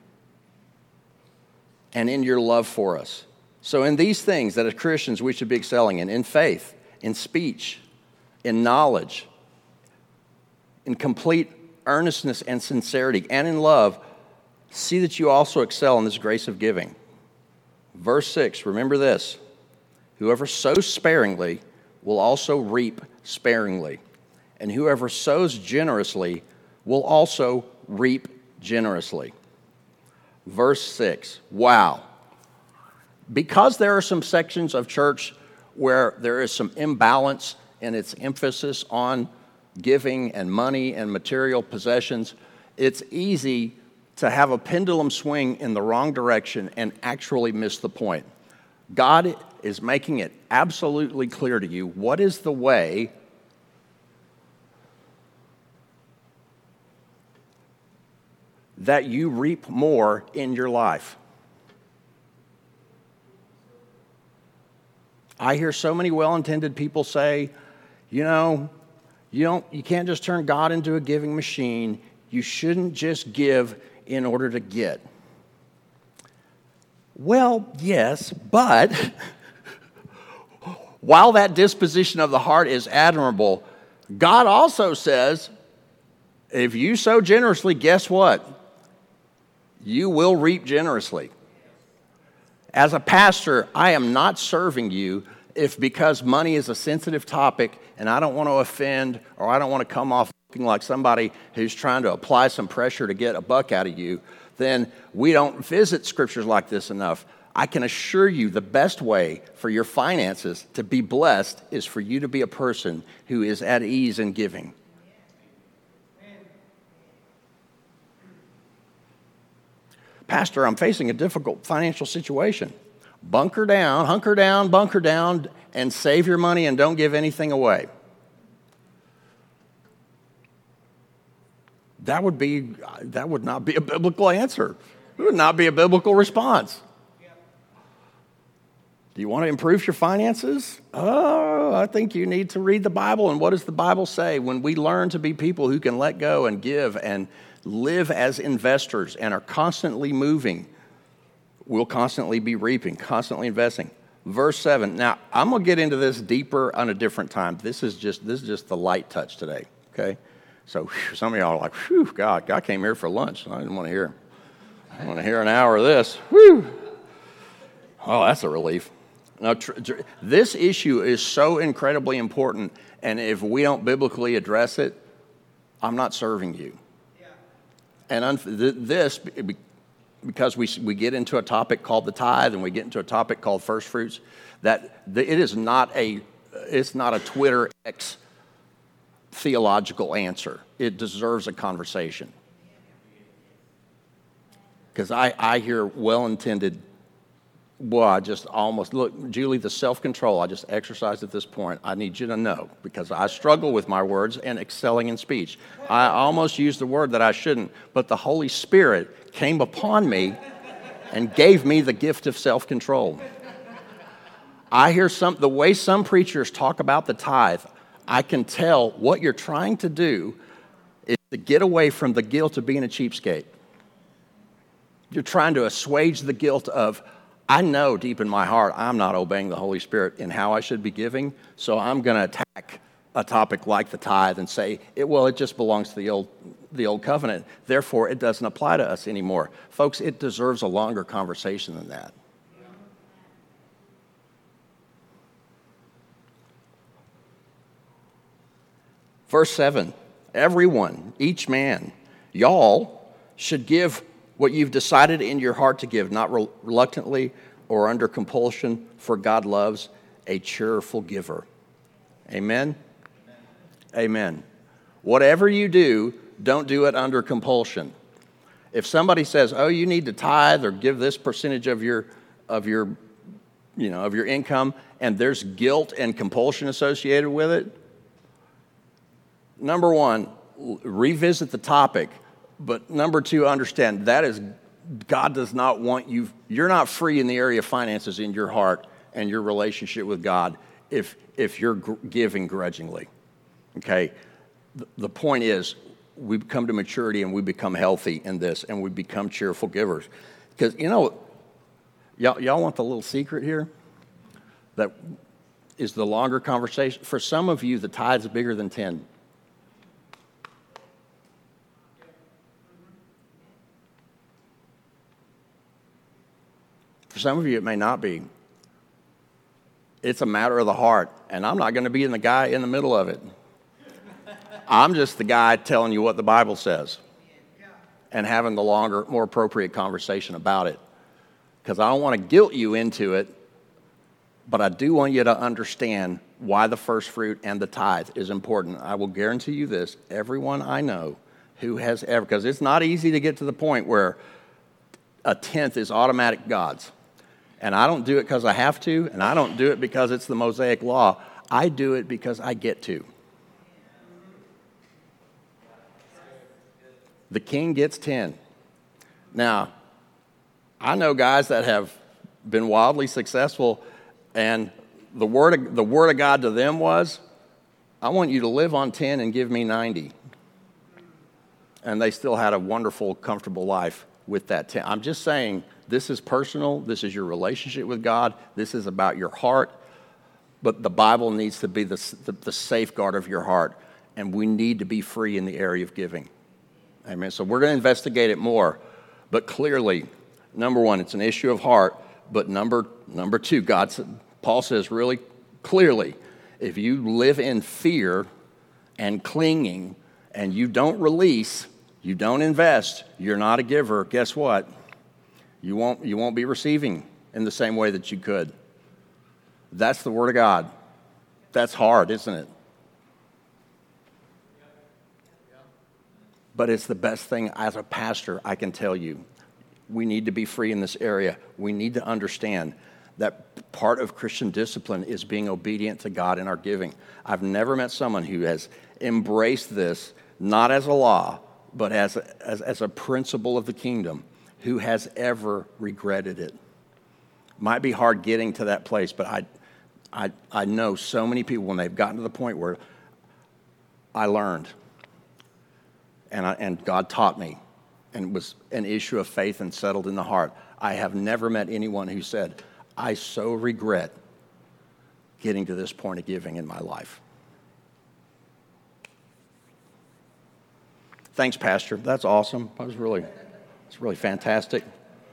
And in your love for us. So in these things that as Christians we should be excelling in, in faith, in speech, in knowledge, in complete earnestness and sincerity, and in love, see that you also excel in this grace of giving. Verse six, remember this, whoever sows sparingly will also reap sparingly, and whoever sows generously will also reap generously. Verse six, wow. Because there are some sections of church where there is some imbalance in its emphasis on giving and money and material possessions, it's easy to have a pendulum swing in the wrong direction and actually miss the point. God is making it absolutely clear to you what is the way that you reap more in your life. I hear so many well-intended people say, you know, you don't, you can't just turn God into a giving machine. You shouldn't just give in order to get. Well, yes, but while that disposition of the heart is admirable, God also says, if you sow generously, guess what? You will reap generously. As a pastor, I am not serving you if because money is a sensitive topic and I don't want to offend or I don't want to come off looking like somebody who's trying to apply some pressure to get a buck out of you, then we don't visit scriptures like this enough. I can assure you the best way for your finances to be blessed is for you to be a person who is at ease in giving. Pastor, I'm facing a difficult financial situation. Bunker down, hunker down, bunker down, and save your money and don't give anything away. That would be, that would not be a biblical answer. It would not be a biblical response. Do you want to improve your finances? Oh, I think you need to read the Bible. And what does the Bible say? When we learn to be people who can let go and give and live as investors and are constantly moving, we'll constantly be reaping, constantly investing. Verse seven. Now, I'm going to get into this deeper on a different time. This is just this is just the light touch today, okay? So whew, some of y'all are like, whew, God, God came here for lunch. I didn't want to hear. I want to hear an hour of this. Whew. Oh, that's a relief. Now, tr- tr- this issue is so incredibly important, and if we don't biblically address it, I'm not serving you. Yeah. And un- th- this, because we we get into a topic called the tithe, and we get into a topic called first fruits, that the, it is not a it's not a Twitter X theological answer. It deserves a conversation. Because I, I hear well-intended. Boy, I just almost, look, Julie, the self-control I just exercised at this point, I need you to know, because I struggle with my words and excelling in speech. I almost used the word that I shouldn't, but the Holy Spirit came upon me and gave me the gift of self-control. I hear some, the way some preachers talk about the tithe, I can tell what you're trying to do is to get away from the guilt of being a cheapskate. You're trying to assuage the guilt of, I know deep in my heart I'm not obeying the Holy Spirit in how I should be giving, so I'm going to attack a topic like the tithe and say, it, well, it just belongs to the old, the old covenant. Therefore, it doesn't apply to us anymore. Folks, it deserves a longer conversation than that. Verse seven, everyone, each man, y'all should give what you've decided in your heart to give, not reluctantly or under compulsion, for God loves a cheerful giver. Amen? Amen. Whatever you do, don't do it under compulsion. If somebody says, "Oh, you need to tithe or give this percentage of your of your you know, of your income," and there's guilt and compulsion associated with it, number one, revisit the topic. But number two, understand that is God does not want you. You're not free in the area of finances in your heart and your relationship with God if if you're giving grudgingly. Okay, the point is we come to maturity and we become healthy in this and we become cheerful givers. Because, you know, y'all, y'all want the little secret here? That is the longer conversation. For some of you, the tide's bigger than ten. For some of you, it may not be. It's a matter of the heart, and I'm not going to be the guy in the middle of it. I'm just the guy telling you what the Bible says and having the longer, more appropriate conversation about it. Because I don't want to guilt you into it, but I do want you to understand why the first fruit and the tithe is important. I will guarantee you this, everyone I know who has ever, because it's not easy to get to the point where a tenth is automatic God's. And I don't do it because I have to, and I don't do it because it's the Mosaic law. I do it because I get to. The king gets ten. Now, I know guys that have been wildly successful, and the word of, the word of God to them was, I want you to live on ten and give me ninety. And they still had a wonderful, comfortable life with that ten. I'm just saying, this is personal. This is your relationship with God. This is about your heart. But the Bible needs to be the, the, the safeguard of your heart, and we need to be free in the area of giving. Amen. So we're going to investigate it more. But clearly, number one, it's an issue of heart. But number number two, God said, Paul says really clearly, if you live in fear and clinging and you don't release, you don't invest, you're not a giver, guess what? You won't you won't be receiving in the same way that you could. That's the word of God. That's hard, isn't it? But it's the best thing as a pastor I can tell you. We need to be free in this area. We need to understand that part of Christian discipline is being obedient to God in our giving. I've never met someone who has embraced this, not as a law, but as a, as, as a principle of the kingdom, who has ever regretted it. Might be hard getting to that place, but I, I, I know so many people when they've gotten to the point where I learned, and, I, and God taught me, and it was an issue of faith and settled in the heart. I have never met anyone who said, I so regret getting to this point of giving in my life. Thanks, Pastor. That's awesome. That was really, it's really fantastic.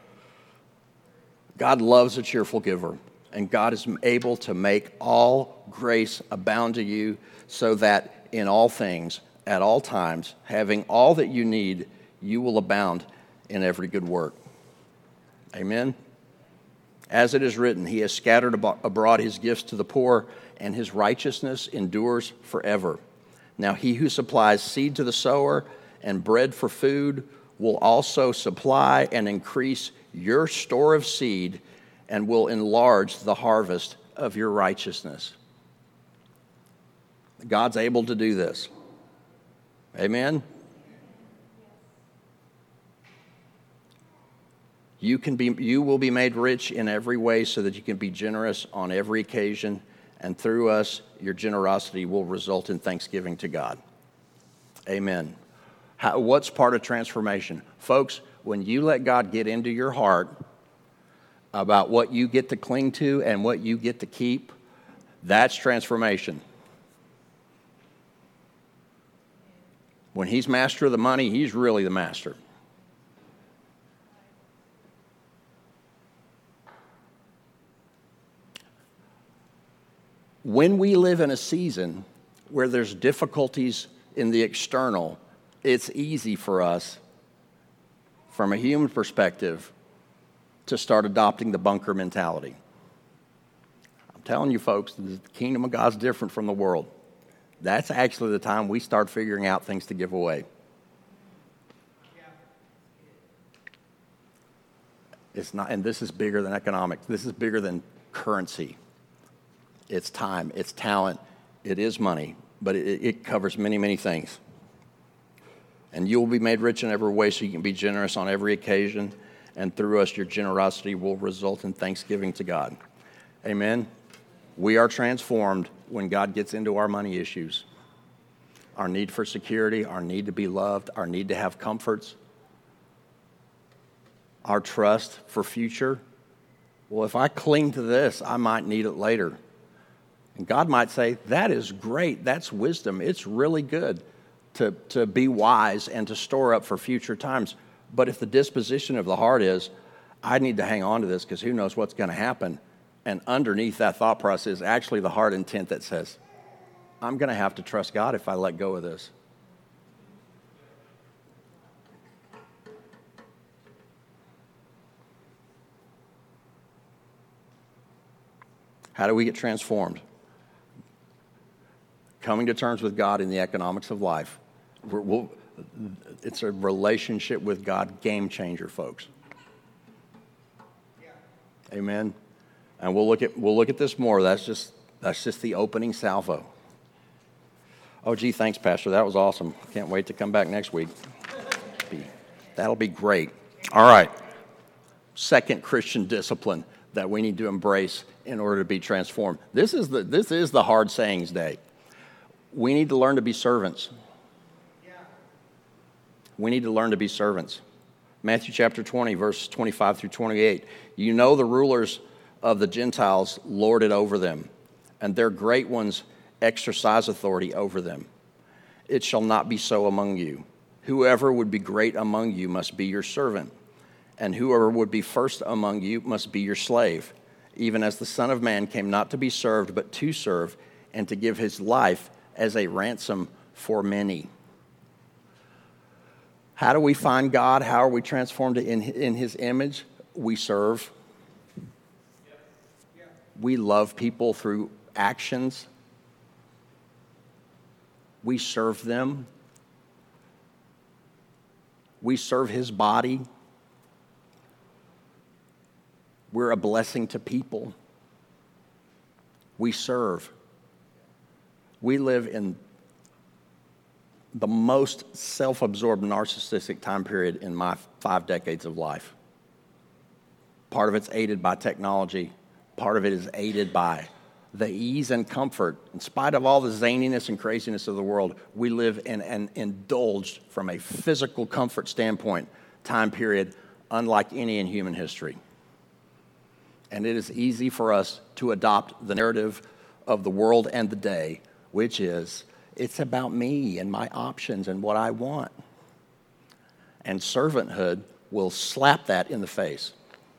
God loves a cheerful giver, and God is able to make all grace abound to you so that in all things, at all times, having all that you need, you will abound in every good work. Amen. As it is written, he has scattered abroad his gifts to the poor, and his righteousness endures forever. Now he who supplies seed to the sower and bread for food will also supply and increase your store of seed and will enlarge the harvest of your righteousness. God's able to do this. Amen. You can be, you will be made rich in every way so that you can be generous on every occasion, and through us, your generosity will result in thanksgiving to God. Amen. How, what's part of transformation? Folks, when you let God get into your heart, about what you get to cling to and what you get to keep, that's transformation. When he's master of the money, he's really the master. When we live in a season where there's difficulties in the external, it's easy for us, from a human perspective, to start adopting the bunker mentality. I'm telling you folks, the kingdom of God's different from the world. That's actually the time we start figuring out things to give away. It's not, and this is bigger than economics. This is bigger than currency. It's time, it's talent, it is money, but it, it covers many, many things. And you will be made rich in every way so you can be generous on every occasion, and through us your generosity will result in thanksgiving to God. Amen? We are transformed when God gets into our money issues. Our need for security, our need to be loved, our need to have comforts, our trust for future. Well, if I cling to this, I might need it later. And God might say, that is great. That's wisdom. It's really good to, to be wise and to store up for future times. But if the disposition of the heart is, I need to hang on to this because who knows what's going to happen, and underneath that thought process is actually the heart intent that says, I'm going to have to trust God if I let go of this. How do we get transformed? Coming to terms with God in the economics of life. We're, we'll, it's a relationship with God game changer, folks. Yeah. Amen. And we'll look at we'll look at this more. That's just that's just the opening salvo. Oh, gee, thanks, Pastor. That was awesome. Can't wait to come back next week. That'll be great. All right. Second Christian discipline that we need to embrace in order to be transformed. This is the this is the hard sayings day. We need to learn to be servants. Yeah. We need to learn to be servants. Matthew chapter twenty, verse twenty-five through twenty-eight. You know the rulers of the Gentiles lord it over them, and their great ones exercise authority over them. It shall not be so among you. Whoever would be great among you must be your servant, and whoever would be first among you must be your slave, even as the Son of Man came not to be served, but to serve, and to give his life as a ransom for many. How do we find God? How are we transformed in, in his image? We serve. We love people through actions. We serve them. We serve his body. We're a blessing to people. We serve. We live in the most self-absorbed, narcissistic time period in my five decades of life. Part of it's aided by technology. Part of it is aided by the ease and comfort. In spite of all the zaniness and craziness of the world, we live in an indulged, from a physical comfort standpoint, time period unlike any in human history. And it is easy for us to adopt the narrative of the world and the day, which is, it's about me and my options and what I want. And servanthood will slap that in the face.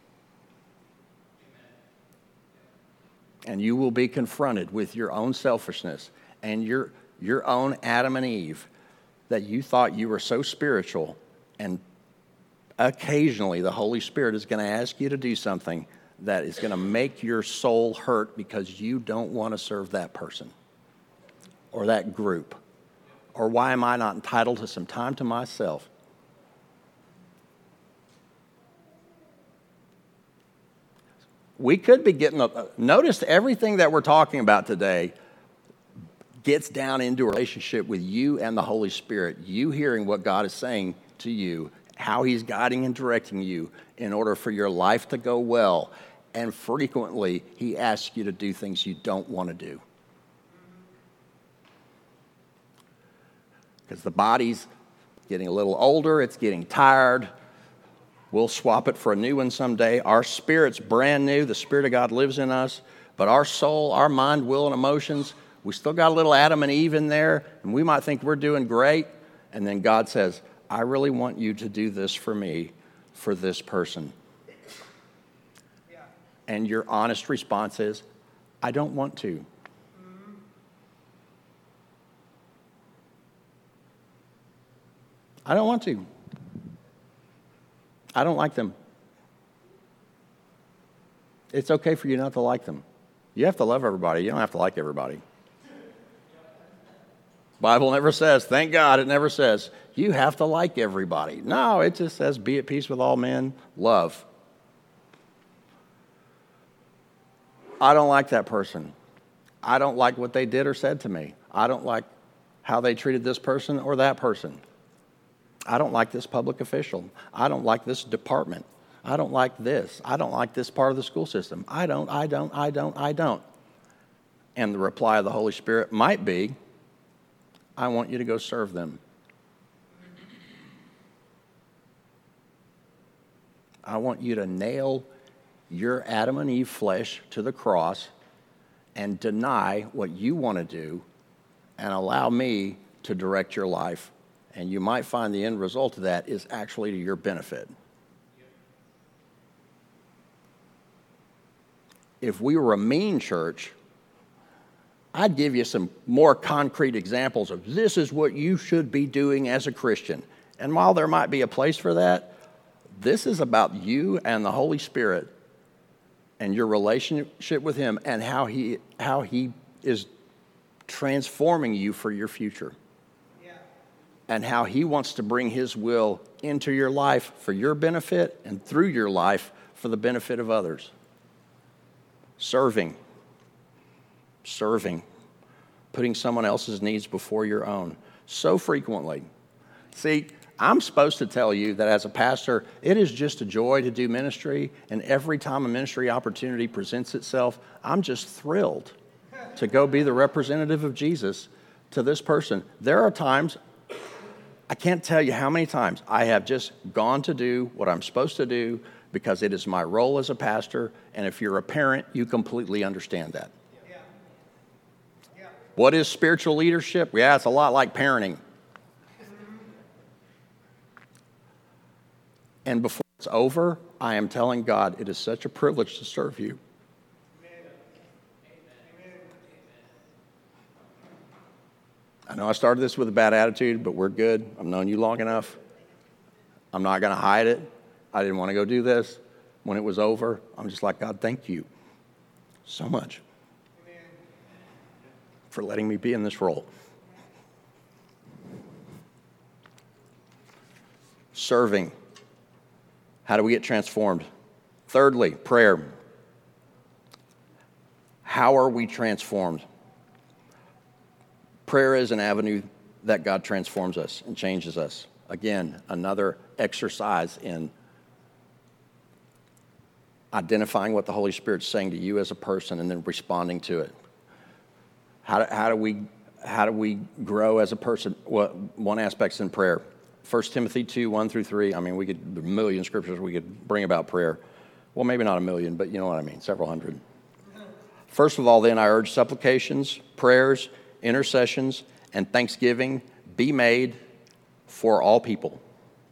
And you will be confronted with your own selfishness and your, your own Adam and Eve, that you thought you were so spiritual, and occasionally the Holy Spirit is going to ask you to do something that is going to make your soul hurt because you don't want to serve that person or that group. Or why am I not entitled to some time to myself? We could be getting, a, notice everything that we're talking about today gets down into a relationship with you and the Holy Spirit. You hearing what God is saying to you, how he's guiding and directing you in order for your life to go well. And frequently, he asks you to do things you don't want to do. Because the body's getting a little older, it's getting tired. We'll swap it for a new one someday. Our spirit's brand new. The Spirit of God lives in us. But our soul, our mind, will, and emotions, we still got a little Adam and Eve in there, and we might think we're doing great. And then God says, I really want you to do this for me, for this person. Yeah. And your honest response is, I don't want to. Mm-hmm. I don't want to. I don't like them. It's okay for you not to like them. You have to love everybody. You don't have to like everybody. Bible never says, thank God it never says, you have to like everybody. No, it just says, be at peace with all men, love. I don't like that person. I don't like what they did or said to me. I don't like how they treated this person or that person. I don't like this public official. I don't like this department. I don't like this. I don't like this part of the school system. I don't, I don't, I don't, I don't. And the reply of the Holy Spirit might be, I want you to go serve them. I want you to nail your Adam and Eve flesh to the cross and deny what you want to do and allow me to direct your life. And you might find the end result of that is actually to your benefit. If we were a mean church, I'd give you some more concrete examples of this is what you should be doing as a Christian. And while there might be a place for that, this is about you and the Holy Spirit and your relationship with Him and how He, how he is transforming you for your future. Yeah. And how He wants to bring His will into your life for your benefit and through your life for the benefit of others. Serving. Serving, putting someone else's needs before your own so frequently. See, I'm supposed to tell you that as a pastor, it is just a joy to do ministry, and every time a ministry opportunity presents itself, I'm just thrilled to go be the representative of Jesus to this person. There are times, I can't tell you how many times I have just gone to do what I'm supposed to do because it is my role as a pastor, and if you're a parent, you completely understand that. What is spiritual leadership? Yeah, it's a lot like parenting. And before it's over, I am telling God, it is such a privilege to serve you. I know I started this with a bad attitude, but we're good. I've known you long enough. I'm not going to hide it. I didn't want to go do this. When it was over, I'm just like, God, thank you so much for letting me be in this role. Serving. How do we get transformed? Thirdly, prayer. How are we transformed? Prayer is an avenue that God transforms us and changes us. Again, another exercise in identifying what the Holy Spirit's saying to you as a person and then responding to it. How do, how do we how do we grow as a person? Well, one aspect's in prayer. First Timothy two, one through three. I mean, we could a million scriptures we could bring about prayer. Well, maybe not a million, but you know what I mean, several hundred. First of all, then, I urge supplications, prayers, intercessions, and thanksgiving be made for all people.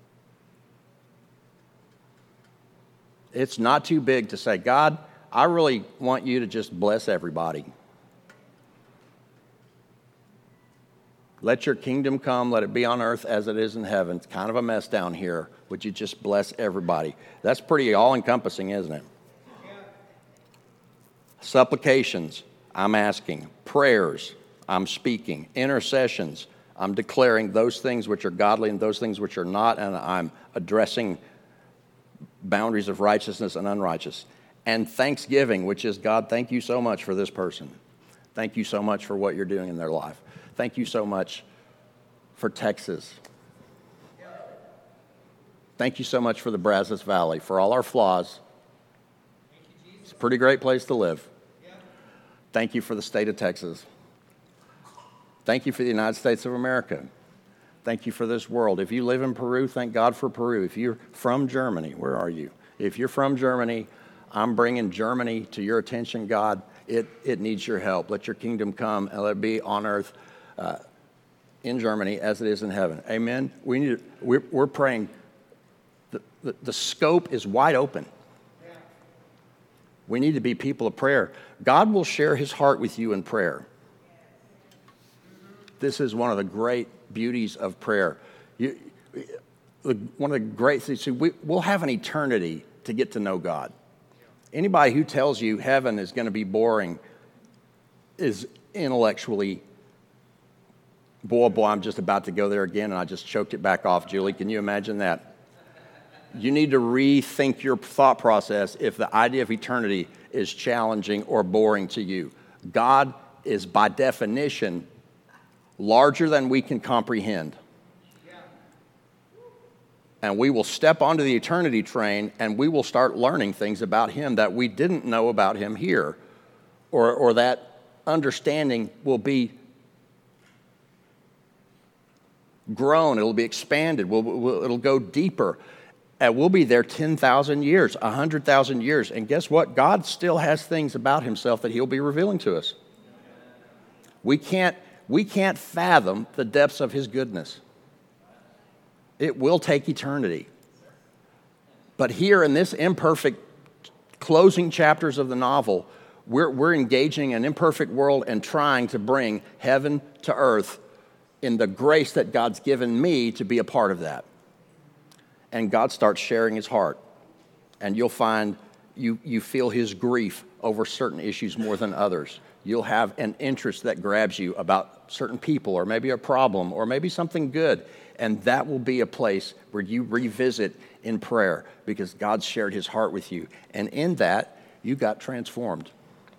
It's not too big to say, God, I really want you to just bless everybody. Let your kingdom come, let it be on earth as it is in heaven. It's kind of a mess down here. Would you just bless everybody? That's pretty all-encompassing, isn't it? Yeah. Supplications, I'm asking. Prayers, I'm speaking. Intercessions, I'm declaring those things which are godly and those things which are not, and I'm addressing boundaries of righteousness and unrighteous. And thanksgiving, which is, God, thank you so much for this person. Thank you so much for what you're doing in their life. Thank you so much for Texas. Thank you so much for the Brazos Valley, for all our flaws. It's a pretty great place to live. Thank you for the state of Texas. Thank you for the United States of America. thank you for this world. If you live in Peru, thank God for Peru. If you're from Germany, where are you? If you're from Germany, I'm bringing Germany to your attention, God. It, it needs your help. Let your kingdom come and let it be on earth uh, in Germany as it is in heaven. Amen? We need, we're, we're praying. The, the, the scope is wide open. We need to be people of prayer. God will share his heart with you in prayer. This is one of the great beauties of prayer. You, one of the great things, see, we, we'll have an eternity to get to know God. Anybody who tells you heaven is going to be boring is intellectually, boy, boy, I'm just about to go there again, and I just choked it back off, Julie. Can you imagine that? You need to rethink your thought process if the idea of eternity is challenging or boring to you. God is, by definition, larger than we can comprehend. And we will step onto the eternity train, and we will start learning things about him that we didn't know about him here, or, or that understanding will be grown, it'll be expanded, we'll, we'll, it'll go deeper. And we'll be there ten thousand years, one hundred thousand years. And guess what? God still has things about himself that he'll be revealing to us. We can't, we can't fathom the depths of his goodness. It will take eternity. But here in this imperfect closing chapters of the novel, we're, we're engaging an imperfect world and trying to bring heaven to earth in the grace that God's given me to be a part of that. And God starts sharing his heart. And you'll find you, you feel his grief over certain issues more than others. You'll have an interest that grabs you about certain people, or maybe a problem, or maybe something good. And that will be a place where you revisit in prayer because God shared his heart with you. And in that, you got transformed.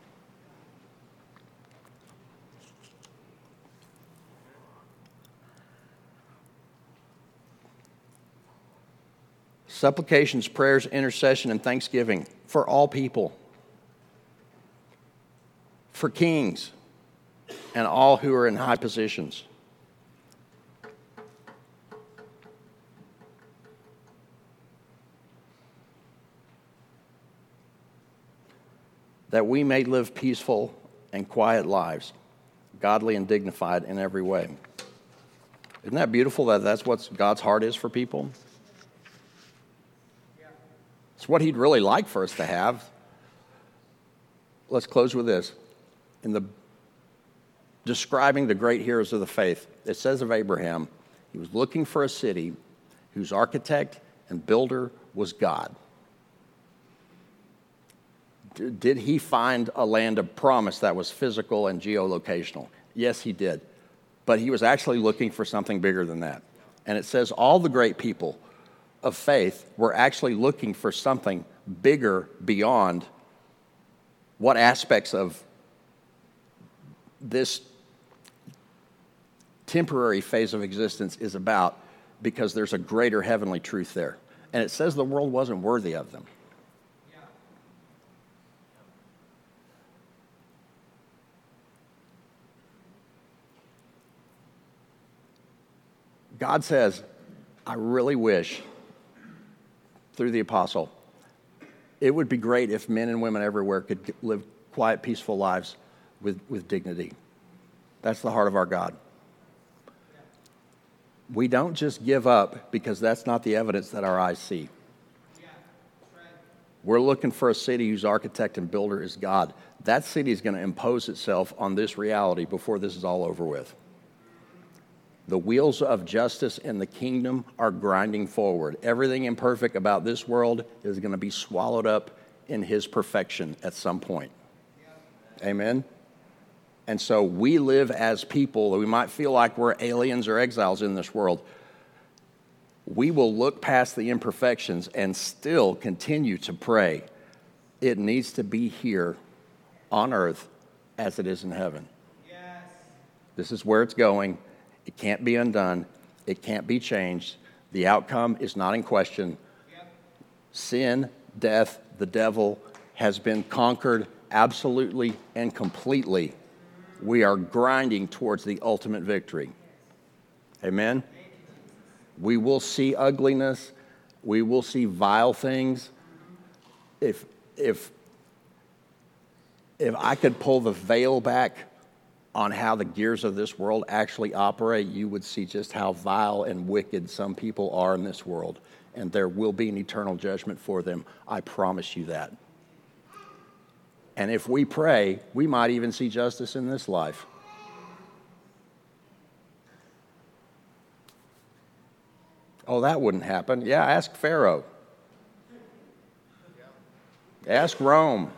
Supplications, prayers, intercession, and thanksgiving for all people, for kings, and all who are in high positions. That we may live peaceful and quiet lives, godly and dignified in every way. Isn't that beautiful that that's what God's heart is for people? It's what he'd really like for us to have. Let's close with this. In the describing the great heroes of the faith, it says of Abraham, he was looking for a city whose architect and builder was God. Did he find a land of promise that was physical and geolocational? Yes, he did. But he was actually looking for something bigger than that. And it says all the great people of faith were actually looking for something bigger beyond what aspects of this temporary phase of existence is about, because there's a greater heavenly truth there. And it says the world wasn't worthy of them. God says, I really wish, through the apostle, it would be great if men and women everywhere could live quiet, peaceful lives with, with dignity. That's the heart of our God. We don't just give up because that's not the evidence that our eyes see. We're looking for a city whose architect and builder is God. That city is going to impose itself on this reality before this is all over with. The wheels of justice in the kingdom are grinding forward. Everything imperfect about this world is going to be swallowed up in his perfection at some point. Amen? And so we live as people. We might feel like we're aliens or exiles in this world. We will look past the imperfections and still continue to pray. It needs to be here on earth as it is in heaven. Yes. This is where it's going. It can't be undone. It can't be changed. The outcome is not in question. Yep. Sin, death, the devil has been conquered absolutely and completely. We are grinding towards the ultimate victory. Amen? We will see ugliness. We will see vile things. If, if, if I could pull the veil back on how the gears of this world actually operate, you would see just how vile and wicked some people are in this world. And there will be an eternal judgment for them. I promise you that. And if we pray, we might even see justice in this life. Oh, that wouldn't happen. Yeah, ask Pharaoh. Ask Rome.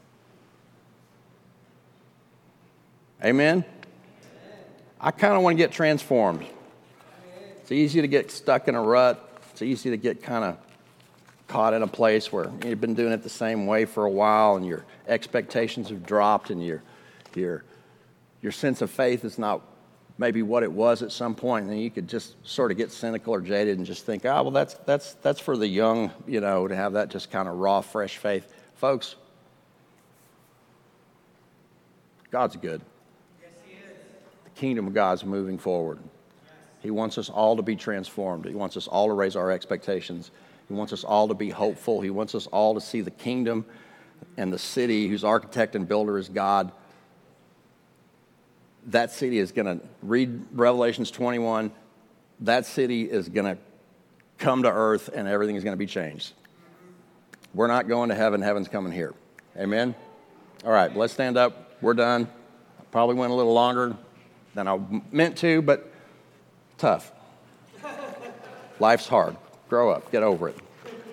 Amen? I kind of want to get transformed. It's easy to get stuck in a rut. It's easy to get kind of caught in a place where you've been doing it the same way for a while and your expectations have dropped and your, your, your sense of faith is not maybe what it was at some point, and then you could just sort of get cynical or jaded and just think, oh, well, that's, that's, that's for the young, you know, to have that just kind of raw, fresh faith. Folks, God's good. Yes, He is. The kingdom of God is moving forward. Yes. He wants us all to be transformed. He wants us all to raise our expectations. He wants us all to be hopeful. He wants us all to see the kingdom and the city whose architect and builder is God. That city is going to, read Revelations twenty-one, that city is going to come to earth and everything is going to be changed. We're not going to heaven. Heaven's coming here. Amen? All right, let's stand up. We're done. Probably went a little longer than I meant to, but tough. Life's hard. Grow up. Get over it.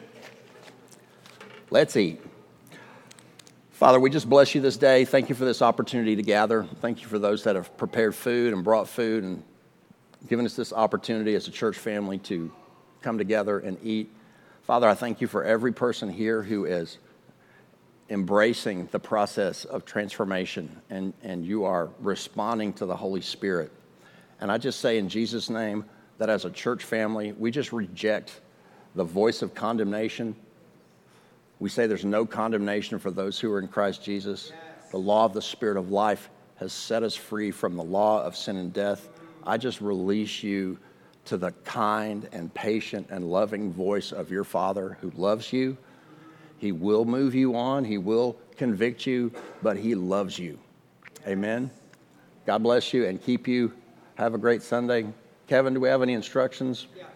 Let's eat. Father, we just bless you this day. Thank you for this opportunity to gather. Thank you for those that have prepared food and brought food and given us this opportunity as a church family to come together and eat. Father, I thank you for every person here who is embracing the process of transformation, and, and you are responding to the Holy Spirit. And I just say in Jesus' name that as a church family, we just reject the voice of condemnation. We say there's no condemnation for those who are in Christ Jesus. Yes. The law of the Spirit of life has set us free from the law of sin and death. I just release you to the kind and patient and loving voice of your Father who loves you. He will move you on. He will convict you, but he loves you. Amen. God bless you and keep you. Have a great Sunday. Kevin, do we have any instructions? Yeah.